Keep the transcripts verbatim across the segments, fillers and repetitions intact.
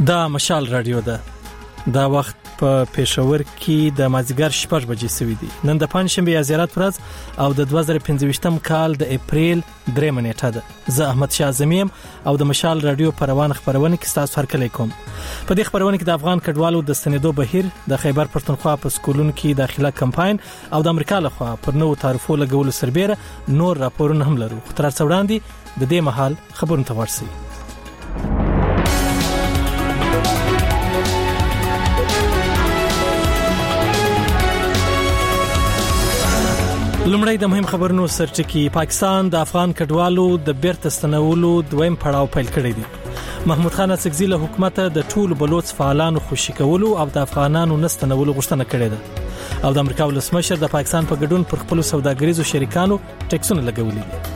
دا مشال رادیو ده. دا وخت په پېښور کې د مازیګر شپږ بجې سوي دي. نن د پنځشنبه زیارت ورځ او د دوه زره پنځه کال د اپریل درېمه نیټه ده. زه احمد شاه زمیم او د مشال رادیو په روان خبرونه کې تاسو هرکلی کوم. په دې خبرونه کې د افغان کډوالو د ستنېدو بهیر، د خیبر پښتونخوا په سکولونو کې داخله کمپاین او د امریکا لخوا پر نوو تعرفو لګولو سربېره نور راپورونه هم لرو. خو تر څو وړاندې د دې مهال خبرونه ته ورسئ. لومړی د مهم خبرونو سرټکی. پاکستان د افغان کډوالو د بیرته ستنولو دویم پړاو پیل کړی دی. محمود خان اڅکزي له حکومت د ټولو بلوچ فعالانو خوشی کولو او د افغانانو نستنولو غوښتنه کړې ده او د امریکا ولسمشر د پاکستان په ګډون پر خپل سوداګریزو شریکانو ټیکسونه لګولي دي.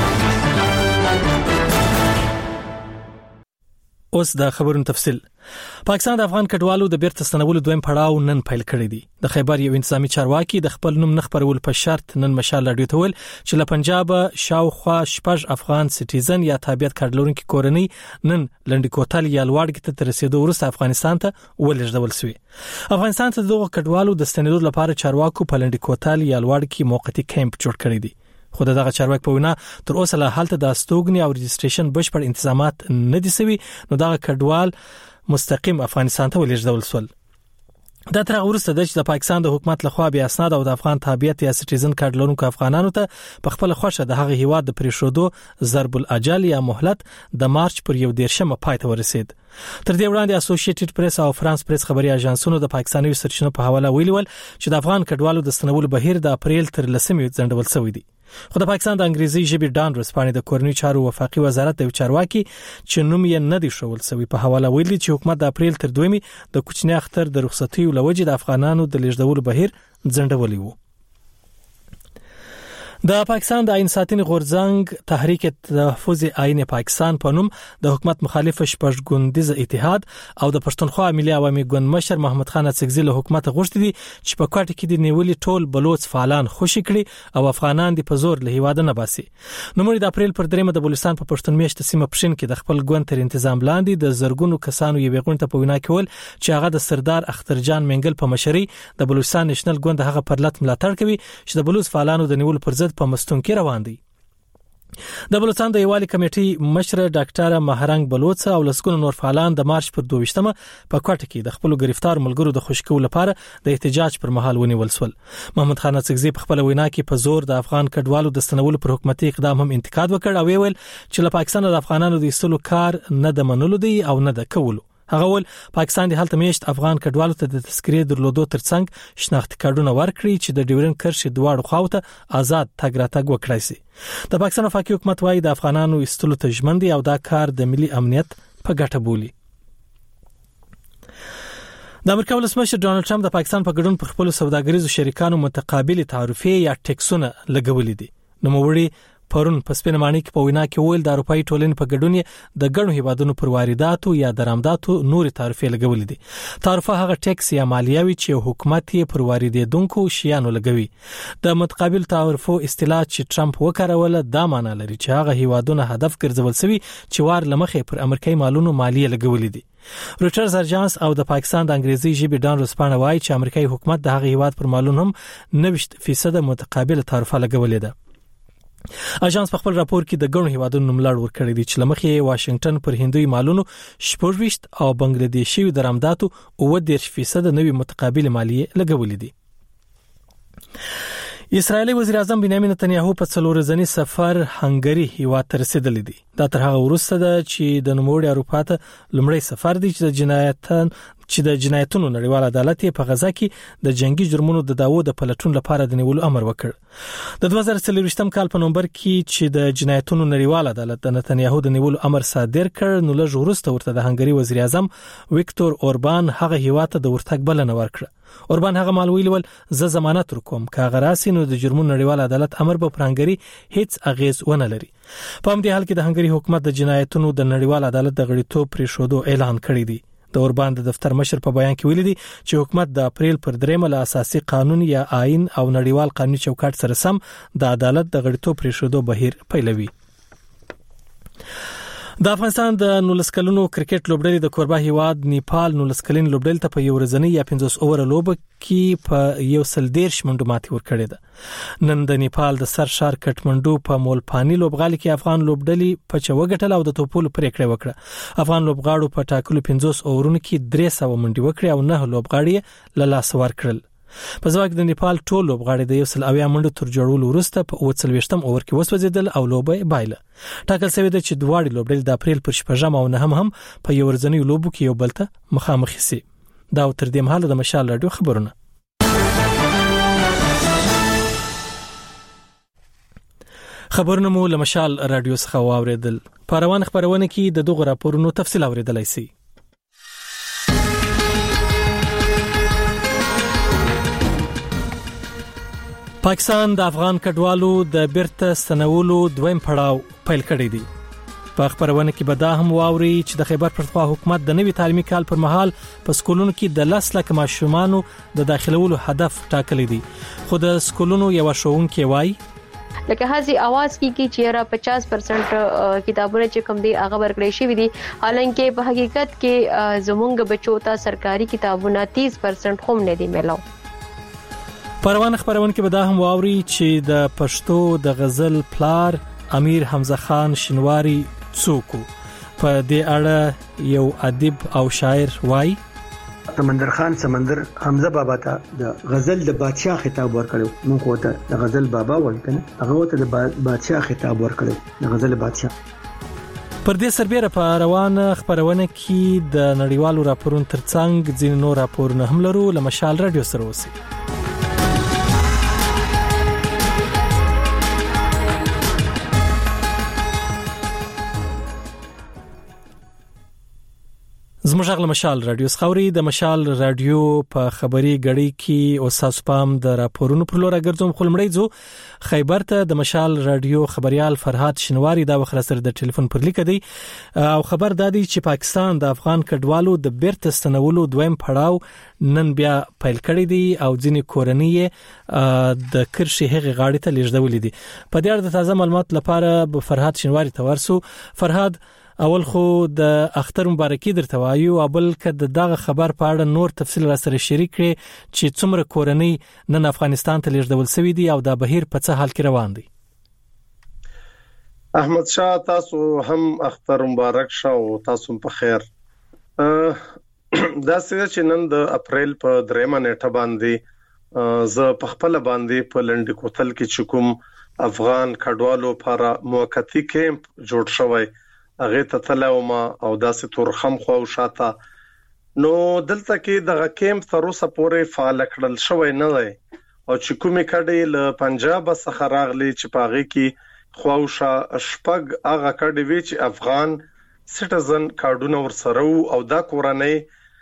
اوس د خبرونو تفصیل. پاکستان د افغان کډوالو د بیرته ستنولو دویم پړاو نن پیل کړی دی. د خیبر یو انتظامی چارواکي د خپل نوم نه خبرول په شرط نن مشال راډیو ته ویل چې له پنجاب شاوخوا شپږ افغان سټیزن یا تابعیت کارت لرونکي کورنۍ نن لنډی کوتل یا لوړګي ته رسیدو وروسته افغانستان ته ولېږدول شوې. افغانستان ته دغه کډوالو د ستنېدو لپاره چارواکو په لنډی کوتل یا لوړګي موقتی کیمپ جوړ کړی دی. خو دغه چارواکي په وینا تر اوسه له حالت د استوګنې او رجستریشن بشپړ تنظیمات نه دي سوي، نو دغه کډوال مستقیم افغانستان ته ولېږدول شول. دا تر هغه وروسته چې د پاکستان د حکومت لخوا بیا اسناد او د افغان تابعیت یا سټیزن کارت لرونکو افغانانو ته په خپل خوښه د هغه هیواد د پریښودو ضرب الاجل یا مهلت د مارچ پر یو دیرشمه پای ته ورسید. تر دې وړاندې اسوسییټډ پریس او فرانس پریس خبري اژانسونو د پاکستاني سرچینو په حواله ویلي ول چې د افغان کډوالو د ستنولو بهیر د اپریل تر لسمې ځنډول شوی دی. خو د پاکستان د انګریزي ژبې ډان رسپانې د کورنۍ چارو وفاقي وزارت د چارواکي چې نوم یې نه دی شول سوي په حواله ویلي چې حکومت د اپریل تر دویمې د کوچنی اختر د رخصتۍ لوجې د افغانانو د لیږدولو بهیر ځنډولی وو. د پاکستان د آئین ساتنې غورځنګ تحریک تحفظ آئین پاکستان په نوم د حکومت مخالف شپږ ګوندیز اتحاد او د پښتونخوا ملي عوامي ګوند مشر محمود خان اڅکزي له حکومت غوښتي دي چې په کوټه کې د نیولې ټول بلوچ فعالان خوشی کړي او افغانان د پزور له هیواده نه باسي. نو مړي د اپریل پر درېمه د بلوچستان په پښتون میشت سیمه پښین کې د خپل ګوند تر تنظیم لاندې د زرګونو کسانو یو غونډه په وینا کې ول چې هغه د سردار اخترجان منګل په مشرۍ د بلوچستان نېشنل ګوند هغه پرلط ملاتړ کوي چې د بلوچ فعالانو د نیولو پر ضد په مستون کې روان دي. د بلوچستان د یوالي کمیټې مشر ډاکټر مهرنګ بلوچ او لسګونو نور فعالان د مارچ پر دوه مه په کوټه کې د خپل گرفتار ملګرو د خوشکو لپاره د احتجاج پر مهال ونیول شول. محمود خان اڅکزي په خپل وینا کې په زور د افغان کډوالو د ستنولو پر حکومتي اقدام هم انتقاد وکړ او ویل چې له پاکستان د افغانانو د ایستلو کار نه د منلو دی او نه د کولو. هغه ول پاکستان د هلته میشت افغان کډوالو ته د تذکرې درلودو ترڅنګ شناختی کارتونه ورکړي چې د ډیورن کرښې دواړو خواوته آزاد تګ راتګ وکړي سي. د پاکستان وفاقي حکومت وايي د افغانانو ایستلو ته ژمن دي او دا کار د ملي امنیت په ګټه بولي. د امریکا ولسمشر ډونالد ټرمپ د پاکستان په ګډون پر خپل سوداګریزو شریکانو متقابل تعرفې یا ټیکسونه لګولې دي. نو موړي پرون په سپینمانی کې په وینا کې ویل د اروپאי ټولنې په ګډون د ګڼو هیوادونو پر وارداتو یا درآمداتو نوري تعرفې لګولې دي. تعرفه هغه ټیکس یا مالیه وي چې حکومت یې پر واردېدونکو شیانو لګوي. د متقابل تعرفو اصطلاح چې ټرمپ وکاروله دا معنی لري چې هغه هیوادونه هدف ګرځول شوی چې وار لمخې پر امریکایي مالونو مالیه لګولې دي. روټرز اژانس او د پاکستان د انګریزي ژبې ډان رسپانه وایي چې امریکایي حکومت د هغه هیواد پر مالونو هم نوي فیصد متقابل تعرفه لګولې ده. اژانس په خپل راپور کې د ګڼو هیوادونو ملاتړ ورکړی دی چې لمخې واشنگټن پر هندوی مالونو شپږ او بنگلاديشي درآمداتو اووه دېرش فیصد نوي متقابل مالیه لګولې دي. اسرائیلي وزیر اعظم بنیامین نتنیاهو په څلور ورځنی سفر هنګری هیواد ته رسیدلی دی. دا تر هغه وروسته ده چې د نوموړي اروپا ته لومړی سفر دی چې د جنایتن چې د جنایتونو نړیوال عدالت په غزا کې د جنگي جرمونو د داوود د پلټون لپاره د نیولو امر وکړ. د دوه زره څلوېښتم کال په نومبر کې چې د جنایتونو نړیوال عدالت د نتنیاهو د نیولو امر صادر کړ، نو لږ وروسته ورته د هنګری وزیر اعظم ویکتور اوربان هغه هیواد ته د ورتګ بلنه ورکړه. اوربان هغه مال ویل ول زه ضمانت ورکوم کاغه راسي نو د جرمونو نړیوال عدالت امر به پر هنګری هیڅ اغیز ونه لري. په همدې حال کې د هنګری حکومت د جنایتونو د نړیوال عدالت د غړیتوب پریښودو اعلان کړی دی. د اوربان د دفتر مشر په بیان کې ویلي دي چې حکومت د اپریل پر درېمه له اساسي قانون یا آئین او نړیوال قانوني چوکاټ سره سم د عدالت د غړیتوب پریښودو بهیر پیلوي. د افغانستان د نولس کلنو کرکټ لوبډلې د کوربه هیواد نیپال نولس کلن لوبډلې ته په یو ورځنی یا پنځوس اوور لوبه کې په یو سل دیرش منډو ماتې ورکړې ده. نن د نیپال د سر ښار کټمنډو په مولپانی لوبغالي کې افغان لوبډلې په چوغټل او د توپولو پریکړه وکړه. افغان لوبغاړو په ټاکلو پنځوس اوورونو کې درې سوه منډې وکړې او نه لوبغاړي له لاس ورکړل. په ځواک د نیپال ټول لوبغاړي د یو سل اویا منډو تر جوړولو وروسته په اووه څلوېښتم اوور کې وسوځیدل او لوبه بایله. ټاکل شوی دی چې دواړه لوبډلې د اپریل پر شپږم او نهم هم په یو ورځنی لوبو کې یو بل ته مخامخ شي. دا تر دې مهاله د مشال رادیو خبرونه. خبرونه مو له مشال رادیو څخه واوریدل. په روان خبرونه کې د دغه راپورونو تفصیل اوریدلای شئ. پاکستان د افغان کډوالو د بیرته ستنولو دویم پړاو پیل کړی دی. په خبرونه کې به دا هم واوري چې د خیبر پښتونخوا حکومت د نوي تعلیمي کال پر مهال په سکولونو کې د لس لک ماشومانو د داخلولو هدف ټاکلی دی. خو د سکولونو یو شوونکي وایي لکه هڅه आवाज کی کی چیرې پچاس پرسنټ کتابونه چې کم دي هغه ورکړې شوی دي، حالانکه په حقیقت کې زمونږ بچو ته سرکاري کتابونه تیس پرسنټ هم نه دي ملو. پروانه خبرونه کې به دا هم واوري چې د پښتو د غزل پلار امیر حمزه خان شینواری څوک په دې اړه یو ادیب او شاعر وایي سمندر خان سمندر حمزه بابا ته د غزل د بادشاہ خطاب ورکړو. موږ وته د غزل بابا وایو کنه، هغه وته د بادشاہ خطاب ورکړو، د غزل بادشاہ. پر دې سربېره په روانه خبرونه کې د نړیوالو راپورونو ترڅنګ ځینې نور راپورونه هم لرو. له مشال رادیو سره اوسئ. زموږ غل مشال رادیو خوري د مشال رادیو په خبري غړي کې او تاسو پام د راپورونو پر لور ګرځوم. خلمړی زو خیبر ته د مشال رادیو خبريال فرهاد شینواری دا وخت سره د ټلیفون پر لیک دی او خبر دادی چې پاکستان د افغان کډوالو د بیرته ستنولو دویم پړاو نن بیا پیل کړی دی او ځینې کورنۍ د کرشي هغه غاړې ته لیږدولې دي. په دې اړه د تازه معلومات لپاره فرهاد شینواری ته ورسو. فرهاد، اول خو د اختر مبارکي درته وایو، او بل کده دغه خبر په اړه نور تفصیل را سره شریک کړي چې څومره کورنۍ نن افغانستان ته لیږدول شوی دي او د بهیر په څه حال کې روان دي. احمد شاه، تاسو هم اختر مبارک شه او تاسو په خیر. دا څه چې نن د اپریل په دریمه نیټه باندې ز په خپل باندې په لنډ کوتل کې چکم افغان کډوالو لپاره موقتی کیمپ جوړ شوی هغه ته تلوما او داسې تورخم خو شاته نو دلته کې د کیمپ تر اوسه پورې فعال کړل شوی نه دی او چې کومې کډې له پنجاب څخه راغلي چې پاغي کې خواوشا شپږ هغه کډې وی چې افغان سټیزن کارډونه ورسره او دا کورنۍ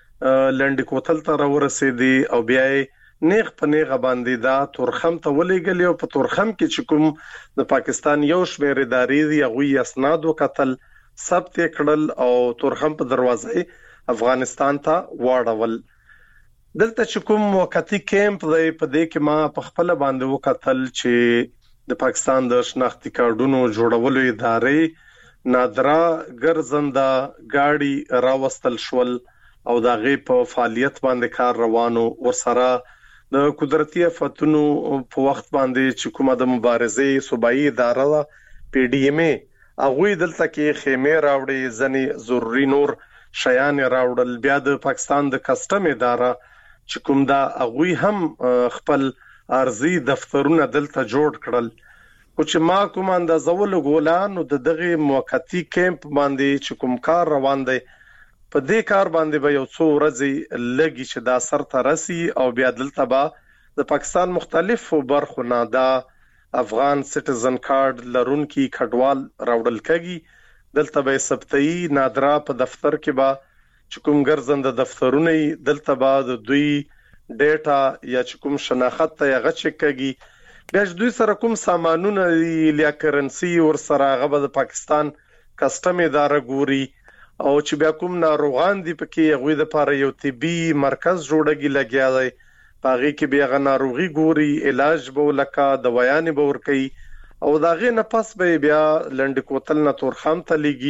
لنډ کوتل ته ورسېدي او بیا نیغ په نیغه باندې دا تورخم ته ولېګل او په تورخم کې چې کوم د پاکستان یو شمېر ادارې دی هغه اسناد وکتل ثبت کړل او تورخم په دروازه افغانستان ته واړول. دلته چې کوم وقتی کیمپ دی په دې کې ما په خپل باندې وکتل چې د پاکستان د شناختی کارډونو جوړولو ادارې نادرا ګرځنده گاڑی راوستل شول او دا غي په فعالیت باندې کار روانو. ورسره د قدرتي آفتونو په وخت باندې چې کومه د مبارزې صوبایي اداره پی ډی ایم ای هغه دلته کې خیمه راوړي، ځنی ضروري نور شیان راوړل. بیا د پاکستان د کسٹم اداره چې کوم دا هغه هم خپل ارزي دفترونه دلته جوړ کړل. او چې ما کوم اندازول غولان او د دغه موقتی کیمپ باندې چې کوم کار روان دی په دې کار باندې به یو څو ورځې لګي چې دا سر ته راسي او بیا دلته به د پاکستان مختلفو برخو نه دا افغان سټیزن کارت لرونکي کډوال راوړل کېږي. دلته به سبتئی نادرا په دفتر کې با چې کوم ګرځنده دفترونه دلته به د دوی ډیټا یا چې کوم شناخت ته یې غچ کېږي. بیا دوی سره کوم سامانونه لیا کرنسي ور سره غو د پاکستان کسٹم اداره ګوري او چې بیا کوم ناروغان دي پکې هغه د لپاره یو طبي مرکز جوړګي لګیا دی. پاغي کې بیا غ ناروغي ګوري، علاج به لکه دوايان به ور کوي او داغه نه پس به بیا لنډ کوتل نه تورخم ته لګي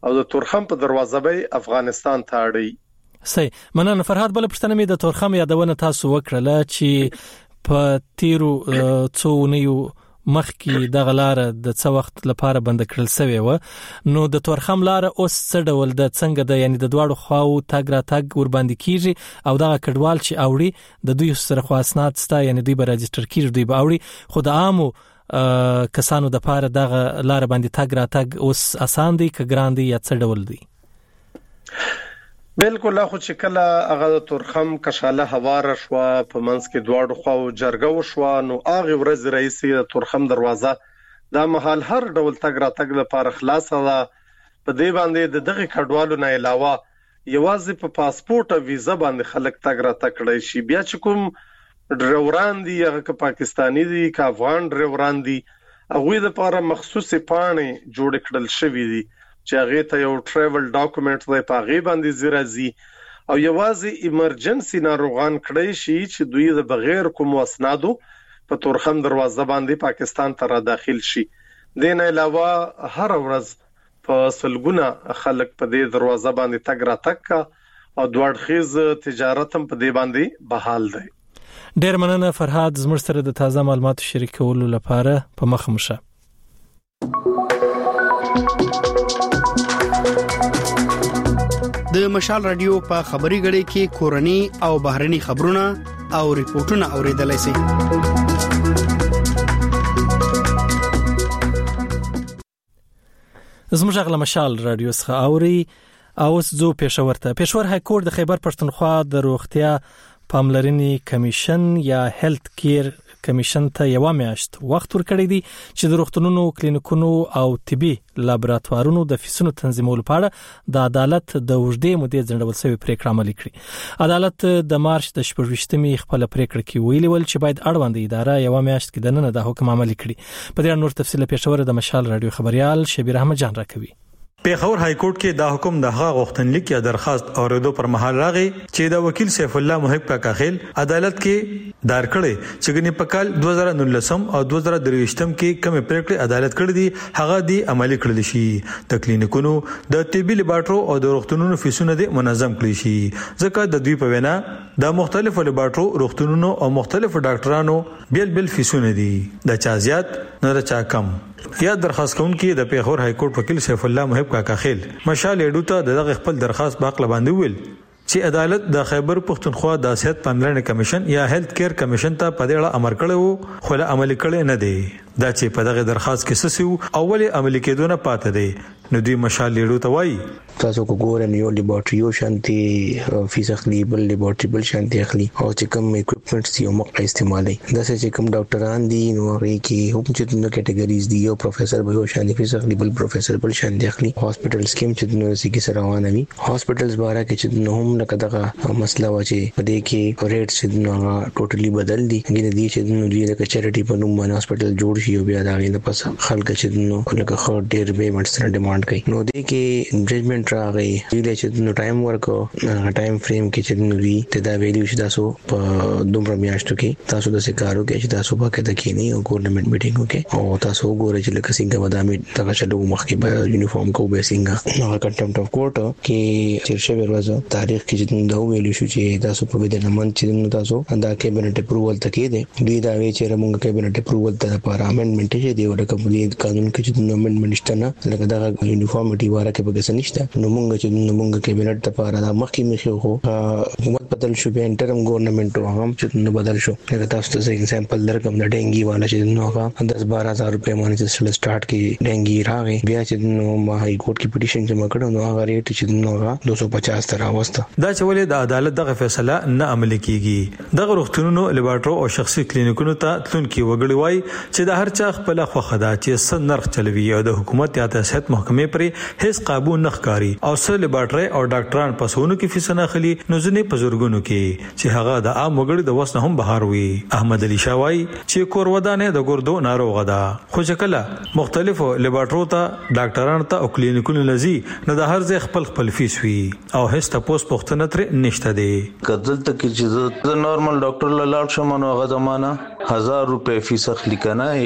او د تورخم په دروازه به افغانستان ته اړي. صحیح. مننه فرهاد. بل پښتنه مې د تورخم یادونه تاسو وکړه چې په تیرو څو نیو مخکې د غلار د څو وخت لپاره بند کړل شوی و، نو د تورخم لار اوس څه ډول د څنګه د یعنی د دواړو خواو تګ را تګ ور باندې کیږي او دغه کډوال چې اوړي د دوی سره خواسنات ستا یعنی دوی به راجستر کیږي دوی به اوړي، خو د عامو کسانو د پاره دغه لار باندې تګ را تګ اوس آسان دی که ګران دی یا څه ډول دی؟ بالکل. خو چې کله هغه د تورخم کشاله هواره شو په منځ کې دواړو خواو جرګه وشو، نو هغه ورځ رئیس د تورخم دروازه د محل هر ډول تګ را تګ لپاره خلاصه ده. په دې باندې د دغه کډوالو نه علاوه یوازې په پاسپورت او ویزا باندې خلک تګ را تګ کړي شي. بیا چې کوم ډرایوران دي هغه که پاکستانی دي که افغان ډرایوران دي، هغه د لپاره مخصوصي پاڼې جوړ کړل شوې دي چې هغه ته یو ټریول ډاکومېنټ دی په هغه باندې زیرازي او یوازې ایمرجنسي ناروغان کړی شي چې دوی د بغیر کوم اسنادو په تورخم دروازه باندې پاکستان ته را داخل شي. دین علاوه هر ورځ په سلګونه خلک په دې دروازه باندې تګ را تک او دوړخیز تجارت هم په دې باندې بحال دی. ډیر مننه فرهاد، زموږ سره د تازه معلوماتو شریکولو لپاره په مخ مشه. د مشال رادیو په خبري غړي کې کورني او بهرني خبرونه او ریپورتونه اوریدلای شئ. زموږ غلا مشال رادیو څخه اوري او زو پېښور ته. پېښور های کورټ د خیبر پښتونخوا د روغتیا پاملرنې کمیشن یا هیلث کیر کمیشن ته یو میاشت وخت ورکړی دی چې د روغتونونو، کلینیکونو او طبي لابراتوارونو د فیسونو تنظیمولو لپاره د عدالت د وژدې مودې ځنډول شوی پریکړه عملي کړي. عدالت د مارچ د شپږویشتمې خپل پریکړه کې ویلي ول چې باید اړوند اداره یو میاشت کې د نن د حکم عملي کړي. په دې نور تفصیل پېښور د مشال رادیو خبريال شبیر احمد جان راکوي. پېښور های کورټ کې دا حکم د هغه غوښتنلیک یا درخواست اوریدو پر مهال راغی چې د وکیل سیف الله محب کاکاخیل عدالت کې دار کړي چې غني په کال دوه زره نولسم او دوه زره درویشتم کې کوم پریکړه عدالت کړی دی هغه دی عملي کړل شي. د کلینیکونو، د طبي لیبارټرو او د روغتونونو فیسونه دی منظم کړی شي ځکه د دوی په وینا د مختلفو لیبارټرو، روغتونونو او مختلفو ډاکټرانو بیل بیل فیسونه دي، د چا زیات نه د چا کم. یا درخواست کوونکی د پېښور های کورټ وکیل سیف الله محب کاکاخیل مشال اډو ته دغه خپل درخواست باقله باندې ویل چې عدالت د خیبر پښتونخوا د صحت پاملرنې کمیشن یا هیلث کیر کمیشن ته په دې اړه امر کړو خو له عملي کړي نه دی. دا چې په دغه درخواست کې سسیو اول عملي کېدونه پاتې دی نو دوی مشال اډو ته وایي تاسو کو ګورم یو لیبارټری یو شانتي فیس اخلي، بل لیبارټری بل شانتي اخلي او چې کوم اکوپمنټس یو مقه استعمالي. دا چې کوم ډاکټران دي نو هغه کې هم چې د کټګوریز دي، یو پروفیسور به یو شانتي فیس اخلي، بل پروفیسور بل شانتي اخلي. هاسپټل سکیم چې د سګي سره روانه وي، هاسپټلز باره کې چې نو هم لکه دغه مسله و چې په دې کې ریټ چې نو ټوټلی بدل دي. ګینه دي چې نو دې د چریټي په نوم باندې هاسپټل جوړ شي او بیا دا غي د پس خلک چې نو لکه خو ډیر پیمنټس سره ډیماند کوي. نو دې کې ججمنټ راغی ویل چې نو ټایم ورکو ټایم فریم کې چې نو وی ته دا ویلیو چې تاسو په دومره میاشتو کې تاسو د سکارو کې چې تاسو په کې د کینی او ګورنمنت میټینګ کې او تاسو وګورئ چې لکه څنګه ودامي دغه چلو مخکې به یونیفارم کو به څنګه نو کنټمپټ اف کورټ کې چیرشه ورځ تاریخ کې چې دا ویلیو شو چې تاسو په دې نمن چې نو تاسو دا کیبنټ اپروول تکې دي دوی دا وی چې موږ کیبنټ اپروول ته لپاره امندمنت چې دی ورکه په دې قانون کې چې نو امندمنت شته نه لکه دا یونیفارمټي واره کې به نشته. نو موږ چې نو موږ کیبنټ لپاره دا مخکې مخې خو حکومت بدل شو به انټرم ګورنمنت هم چې نو بدل شو. لکه تاسو ته ایگزامپل درکم د ډینګي والا چې نو هغه دس بارہ ہزار روپے باندې چې سٹارټ کې ډینګي راغی بیا چې نو ما های کورټ کې پټیشن جمع کړو نو هغه ریټ چې نو هغه دوه سو پچاس تر اوسته. دا چې ولې د عدالت دغه فیصله نه عملي کیږي. دغه روغتونونو، لیبارټرو او شخصي کلینیکونو ته تلونکي وګړي وای چې د هر چا خپل خوخه ده چې څن نرخ چلوي او د حکومت یا د صحت محکمې پرې هیڅ قابو نه ښکاري او سره لیبارټري او ډاکټران پسونو کې فیسونه خلی نو ځنې بزرګونو کې چې هغه د عام وګړي د وسنه هم بهار وي. احمد علي شاوای چې کور ودانه د ګردو ناروغه ده خو شکله مختلفو لیبارټرو ته ډاکټرانو ته او کلینیکونو لذي نو د هر ځای خپل خپل فیس وي او هیڅ تاسو پوښتنه تر نشته دی. کله ته چې د نورمال ډاکټر لاله شمنو هغه زمانہ هزار روپے فیس اخلي کنه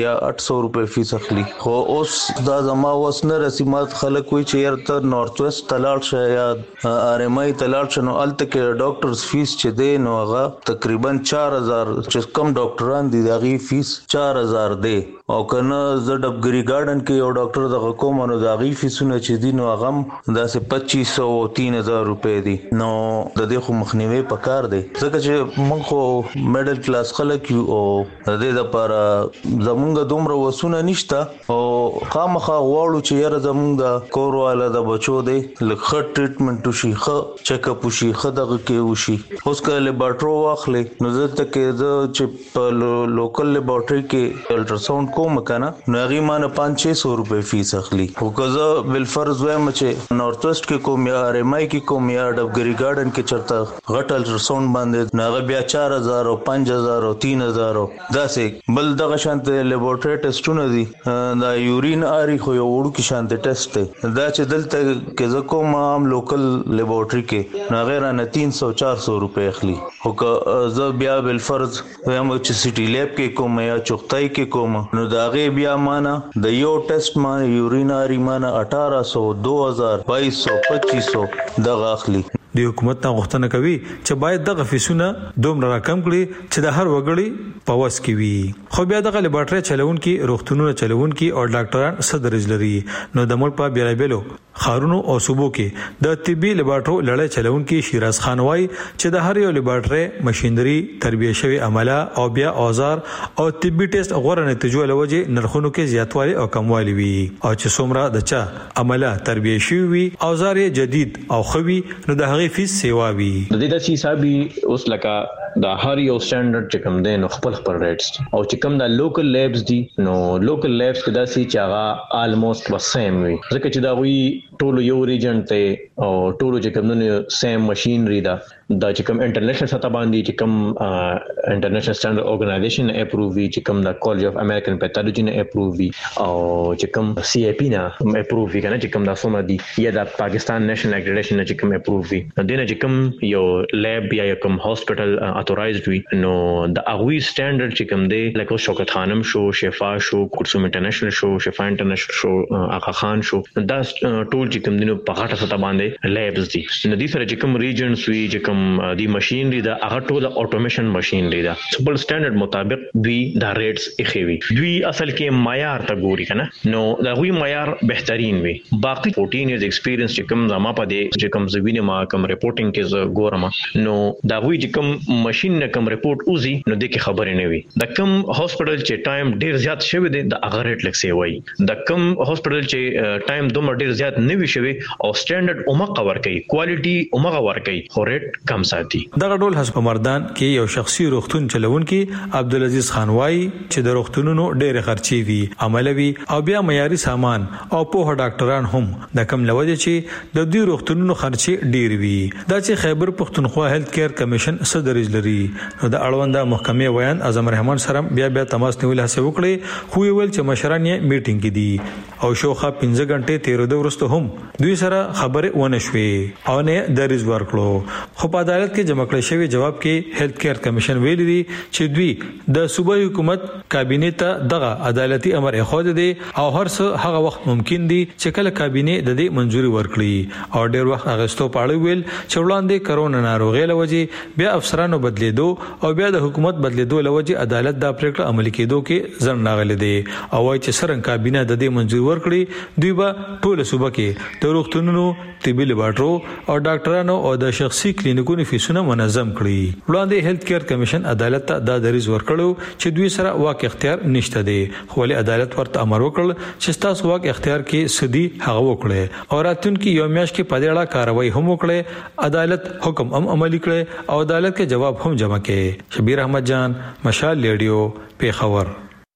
یا आठ सौ روپے فیس اخلي خو اوس دا زما وسنه رسمیت خلک وی چې یرته نارث ویست تلاړ شه یا ار ام آی تلاړ شه نو الته کې ډاکټرز فیس چې دی نو هغه تقریبا चार हज़ार چې کم ډاکټران دي دغه فیس चार हज़ार دی او کنه ز ډبګری ګارډن کې یو ډاکټر دغه کوم نو دغه فیسونه چې دي نو هغه داسې پچیس سو او तीन हज़ार روپے دي نو د دې خو مخنیوي پکار دی ځکه چې موږ خو میډل کلاس خلک یو او د دې لپاره زمونږ دومره وسونه نشته او خامخا غواړو چې یاره زمونږ د کورواله د بچو دی لکه ټریټمنټ وشي ښه چیک اپ وشي ښه دغه کې وشي اوس کله لیبارټرو واخلې نو زه ته کې زه چې په لوکل لیبارټري کې الټراساوند کوم کنه نو هغه مانه पाँच छह सौ روپے فیس اخلي خو که بل فرض وایم چې نارث ویست کې کوم یا ار ام آی کې کوم یا ډبګری ګارډن کې چرته غټ الټراساوند باندې نو هغه بیا चार हज़ार او पाँच हज़ार او तीन हज़ार داسې بل دغه شانته لیبارټري ټیسټونه دي دا یورین اری خو یو وړو کې شانته ټیسټ دی دا چې دلته کې زه کوم عام لوکل لیبارټري کې نو غیر نه तीन सौ चार सौ روپے اخلي خو که زه بیا بل فرض وایم چې سټي لیب کې کوم یا چوختای کې کوم نو دا غي بیا معنا د یو ټیسټ ما یوریناری معنا अठारह सौ दो हज़ार बाईस सौ पच्चीस सौ دغه اخلي د حکومت ته غوښتنه کوي چې باید دغه فیسونه دومره راکم کړي چې د هر وګړي په واس کې وي خو بیا دغه لیبارټري چلون کې روغتونونه چلون کې او ډاکټران صدرج لري نو د ملک په بیلابیلو خارونو او صوبو کې د طبي لیبارټرو لړۍ چلون کې شیراز خان وای چې د هر یو لیبارټري ماشينري تربیه شوی عمله او بیا اوزار او طبي ټیسټ غوړه نتیجو لوجه نرخونو کې زیاتوالی او کموالی وي او چې څومره د چا عمله تربیه شوی وي اوزار جدید او خوي نو د فیس سیوا وی د دې د حسابي اوس لکه د هر یو سټانډرډ چې کوم دی نو خپل خپل ریټس او چې کوم د لوکل لیبز دي نو لوکل لیبز کې داسي چې هغه الموست وسیم وي ځکه چې دا وی ټولو یو ریجن ته او ټولو چې کوم نو سیم ماشينري دا دا چې کوم انټرنیشنل سطح باندې چې کوم انټرنیشنل سټانډرډ اورګنایزیشن اپروو وی چې کوم د کالج اف امریکن پیتالوجي نه اپروو وی او چې کوم سی ای پی نه اپروو وی کنه چې کوم د سومه دي یا د پاکستان نېشنل اکریډیټیشن نه چې کوم اپروو وی دنه چې کوم یو لیب یا کوم هاسپټل اتورایزډ وی نو د اغوی سټانډرډ چې کوم دی لکه شوکت خانم شو شفا شو کلثوم انټرنیشنل شو شفا انټرنیشنل شو آقا خان شو دا ټول چې کوم دینو په غټه سطح باندې لیبز دي نو دي سره چې کوم ریجنز وی چې کوم دی ماشينري دا هغه ټول اټومیشن ماشينري دا سپل سټانډرډ مطابق دوی دا ریټس اخوي دوی اصل کې معیار ته ګوري کنه نو دا غوي معیار بهترین وي باقي چودہ ایئرز ایکسپیرینس چې کوم زما په دې چې کوم زوینه ما کوم ریپورټینګ کې ز ګورم نو دا غوي چې کوم ماشين نه کوم ریپورټ اوزي نو د کې خبرې نه وي د کوم هاسپټل چې ټایم ډیر زیات شوی دی د هغه ریټ لکه سی وای د کوم هاسپټل چې ټایم دومره ډیر زیات نه وي شوی او سټانډرډ اومه ور کوي کوالټي اومه ور کوي خو ریټ کم ساتي دغه ډول حسب مردان کې یو شخصي روغتون چلونکي عبدالعزيز خان وای چې د روغتونونو ډېر خرچي وي عملوي او بیا معیاري سامان او په ډاکټران هم د کم لوجه چې د دوی روغتونونو خرچي ډېر وي دا چې خیبر پښتونخوا هیلث کیر کمیشن صدرج لري نو د اړونده محکمې ویان اعظم رحمان سره بیا بیا تماس نیول هڅه وکړي خو ویل چې مشران یې میټینګ کې دي او شوخه پنځه غنټې تیر د ورسته هم دوی سره خبره ونه شوې او نه دریز ورکړو خو په عدالت کې جمع کړی شوی جواب کې هیلث کیر کمیشن ویلي دي چې دوی د صوبایي حکومت کابینه ته دغه عدالتي امر اخود دي او هر څه هغه وخت ممکن دي چې کله کابینه د دې منځوري ورکړي او ډېر وخت اغستو پاړی ویل چې وړاندې کرونا ناروغي لوجه بیا افسرانو بدلیدو او بیا د حکومت بدلیدو لوجه عدالت دا پریکړه عملي کېدو کې ځن ناغلي دي او وايي چې سرنګ کابینه د دې منځوري ورکړي دوی به ټول صوبه کې د روغتونونو طبي لیبارټرو او ډاکټرانو او د شخصي کلینیکونو فیسونه منظم کړي وړاندې هیلث کیر کمیشن عدالت ته دا دریز ورکړو چې دوی سره واک اختیار نشته دی خو ولې عدالت ورته امر وکړ چې تاسو واک اختیار کې سدي هغه وکړي او راتلونکي یو میاشت کې په دې اړه کاروایی هم وکړي عدالت حکم هم عملي کړي او عدالت کې جواب هم جمع کړي شبیر احمد جان مشال ریډیو پیښور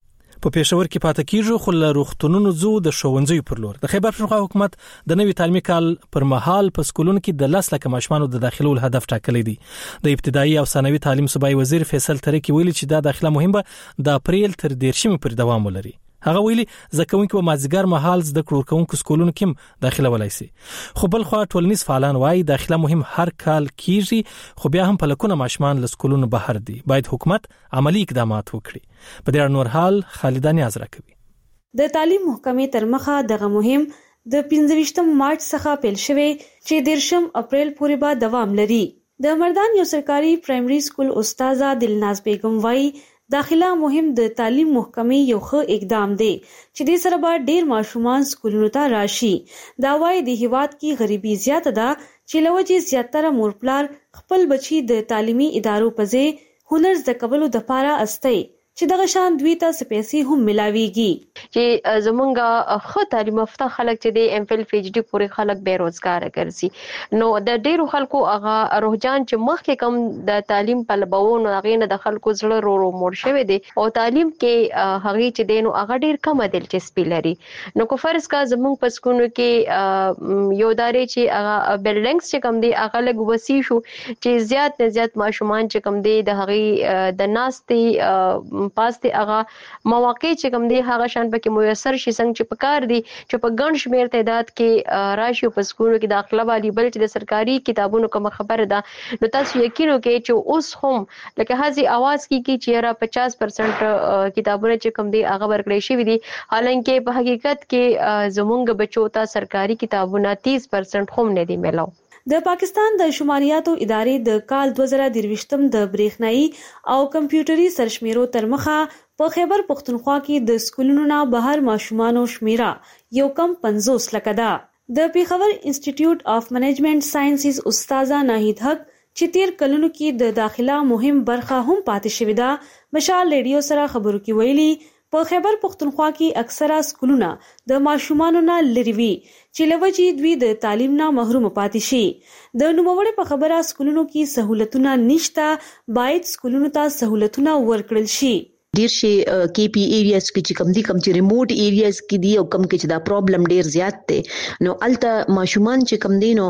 په پېښور کې پاتې کیږي خو له روغتونونو زو د ښوونځي پر لور د خیبر پښتونخوا حکومت د نوي تعلیمي کال پر مهال په سکولونو کې د لاس لکه ماشومانو د داخلو هدف ټاکلی دی د ابتدایي او ثانوي تعلیم صوبایي وزیر فیصل ترکی ویلي چې دا داخله مهمه د اپریل تر دیرشمې پر دوام ولري هغه ویلي زکوونکو په مازیګر مهال زده کړو کوونکو سکولونو کې داخله ولای شي. خو بل خو ټولنیز فعالان وایي داخله مهم هر کال کیږي، خو بیا هم په لکونه ماشومان له سکولونو بهر دي. باید حکومت عملی اقدامات وکړي. په دې اړه نور حال خالد نیاز راکوي. د تعلیم محکمې تر مخه دغه مهم د پنځه مارچ څخه پیل شوی چې دیرشم اپریل پورې به دوام لري. د مردان یو سرکاري پرایمري سکول استاده دلناز بیگم وایي داخله مهم د تعلیم محکمې یو ښه اقدام دی چې د سره به ډیر ماشومان سکولونو ته راشي. دا وایي د هیواد کې غریبي زیاته ده چې لوجه زیاتره مور پلار خپل بچي د تعلیمي ادارو په ځای هنر زده کولو د پاره استي چې دغه شان دوی ته سپېسي هم ملاويږي چې زمونږه خو تعلیم یافته خلک چې د ام فل پی ایچ ډي پورې خلک بیروزګار ګرځي. نو د ډیرو خلکو هغه روحجان چې مخکې کم د تعلیم په لباونو هغه نه د خلکو زړه رو رو مور شوی دی او تعلیم کې هغه چې دینو هغه ډیر کم دلچسپي لري. نو کو فرض کا زمونږ په سکولونو کې یو داري چې هغه بلډینګز چې کم دی هغه لګ وسی شو چې زیات نه زیات ماشومان چې کم دی د هغه د ناستي پاسته هغه مواقع چې کوم دي هغه شان پکې میسر شي څنګه چې پکار دي چې په ګڼ شمیر تعداد کې راشي په سکولونو کې داخله والی بل چې د سرکاري کتابونو کوم خبره ده. نو تاسو یقین وکړئ چې اوس هم لکه هغه आवाज کی کی چې را پچاس پرسنټ کتابونه چې کوم دي هغه ورکړې شي دي، حالانکه په حقیقت کې زمونږ بچو ته سرکاري کتابونه تیس پرسنټ هم نه دي ملو. د پاکستان د شماریاتو ادارې د کال دوه زره درویشتم د برېښنايي او کمپیوټري سرشمیرو تر مخه په خیبر پختونخوا کې د سکولونو نه بهر ماشومانو شمیره یو کم پنځوس لکه ده. د پیښور انسټیټیوټ اف منیجمنت ساينسز استاذه ناهید حق چې تیر کلونو کې د داخله مهم برخه هم پاتې شوې ده مشال ریډیو سره خبرو کې ویلي په خیبر پختونخوا کې اکثره سکولونه د ماشومانو نه لري وي چې لوجي دوی د تعلیم نه محروم پاتې شي. د نوموړي په خبره سکولونو کې سہولتونه نشته، باید سکولونو ته سہولتونه ورکړل شي. ډیر شي کې پی ایریاز کې چې کم دي کم چې ریموټ ایریاز کې دي او کم کې چې دا پرابلم ډیر زیات دی. نو الته ماشومان چې کم دي نو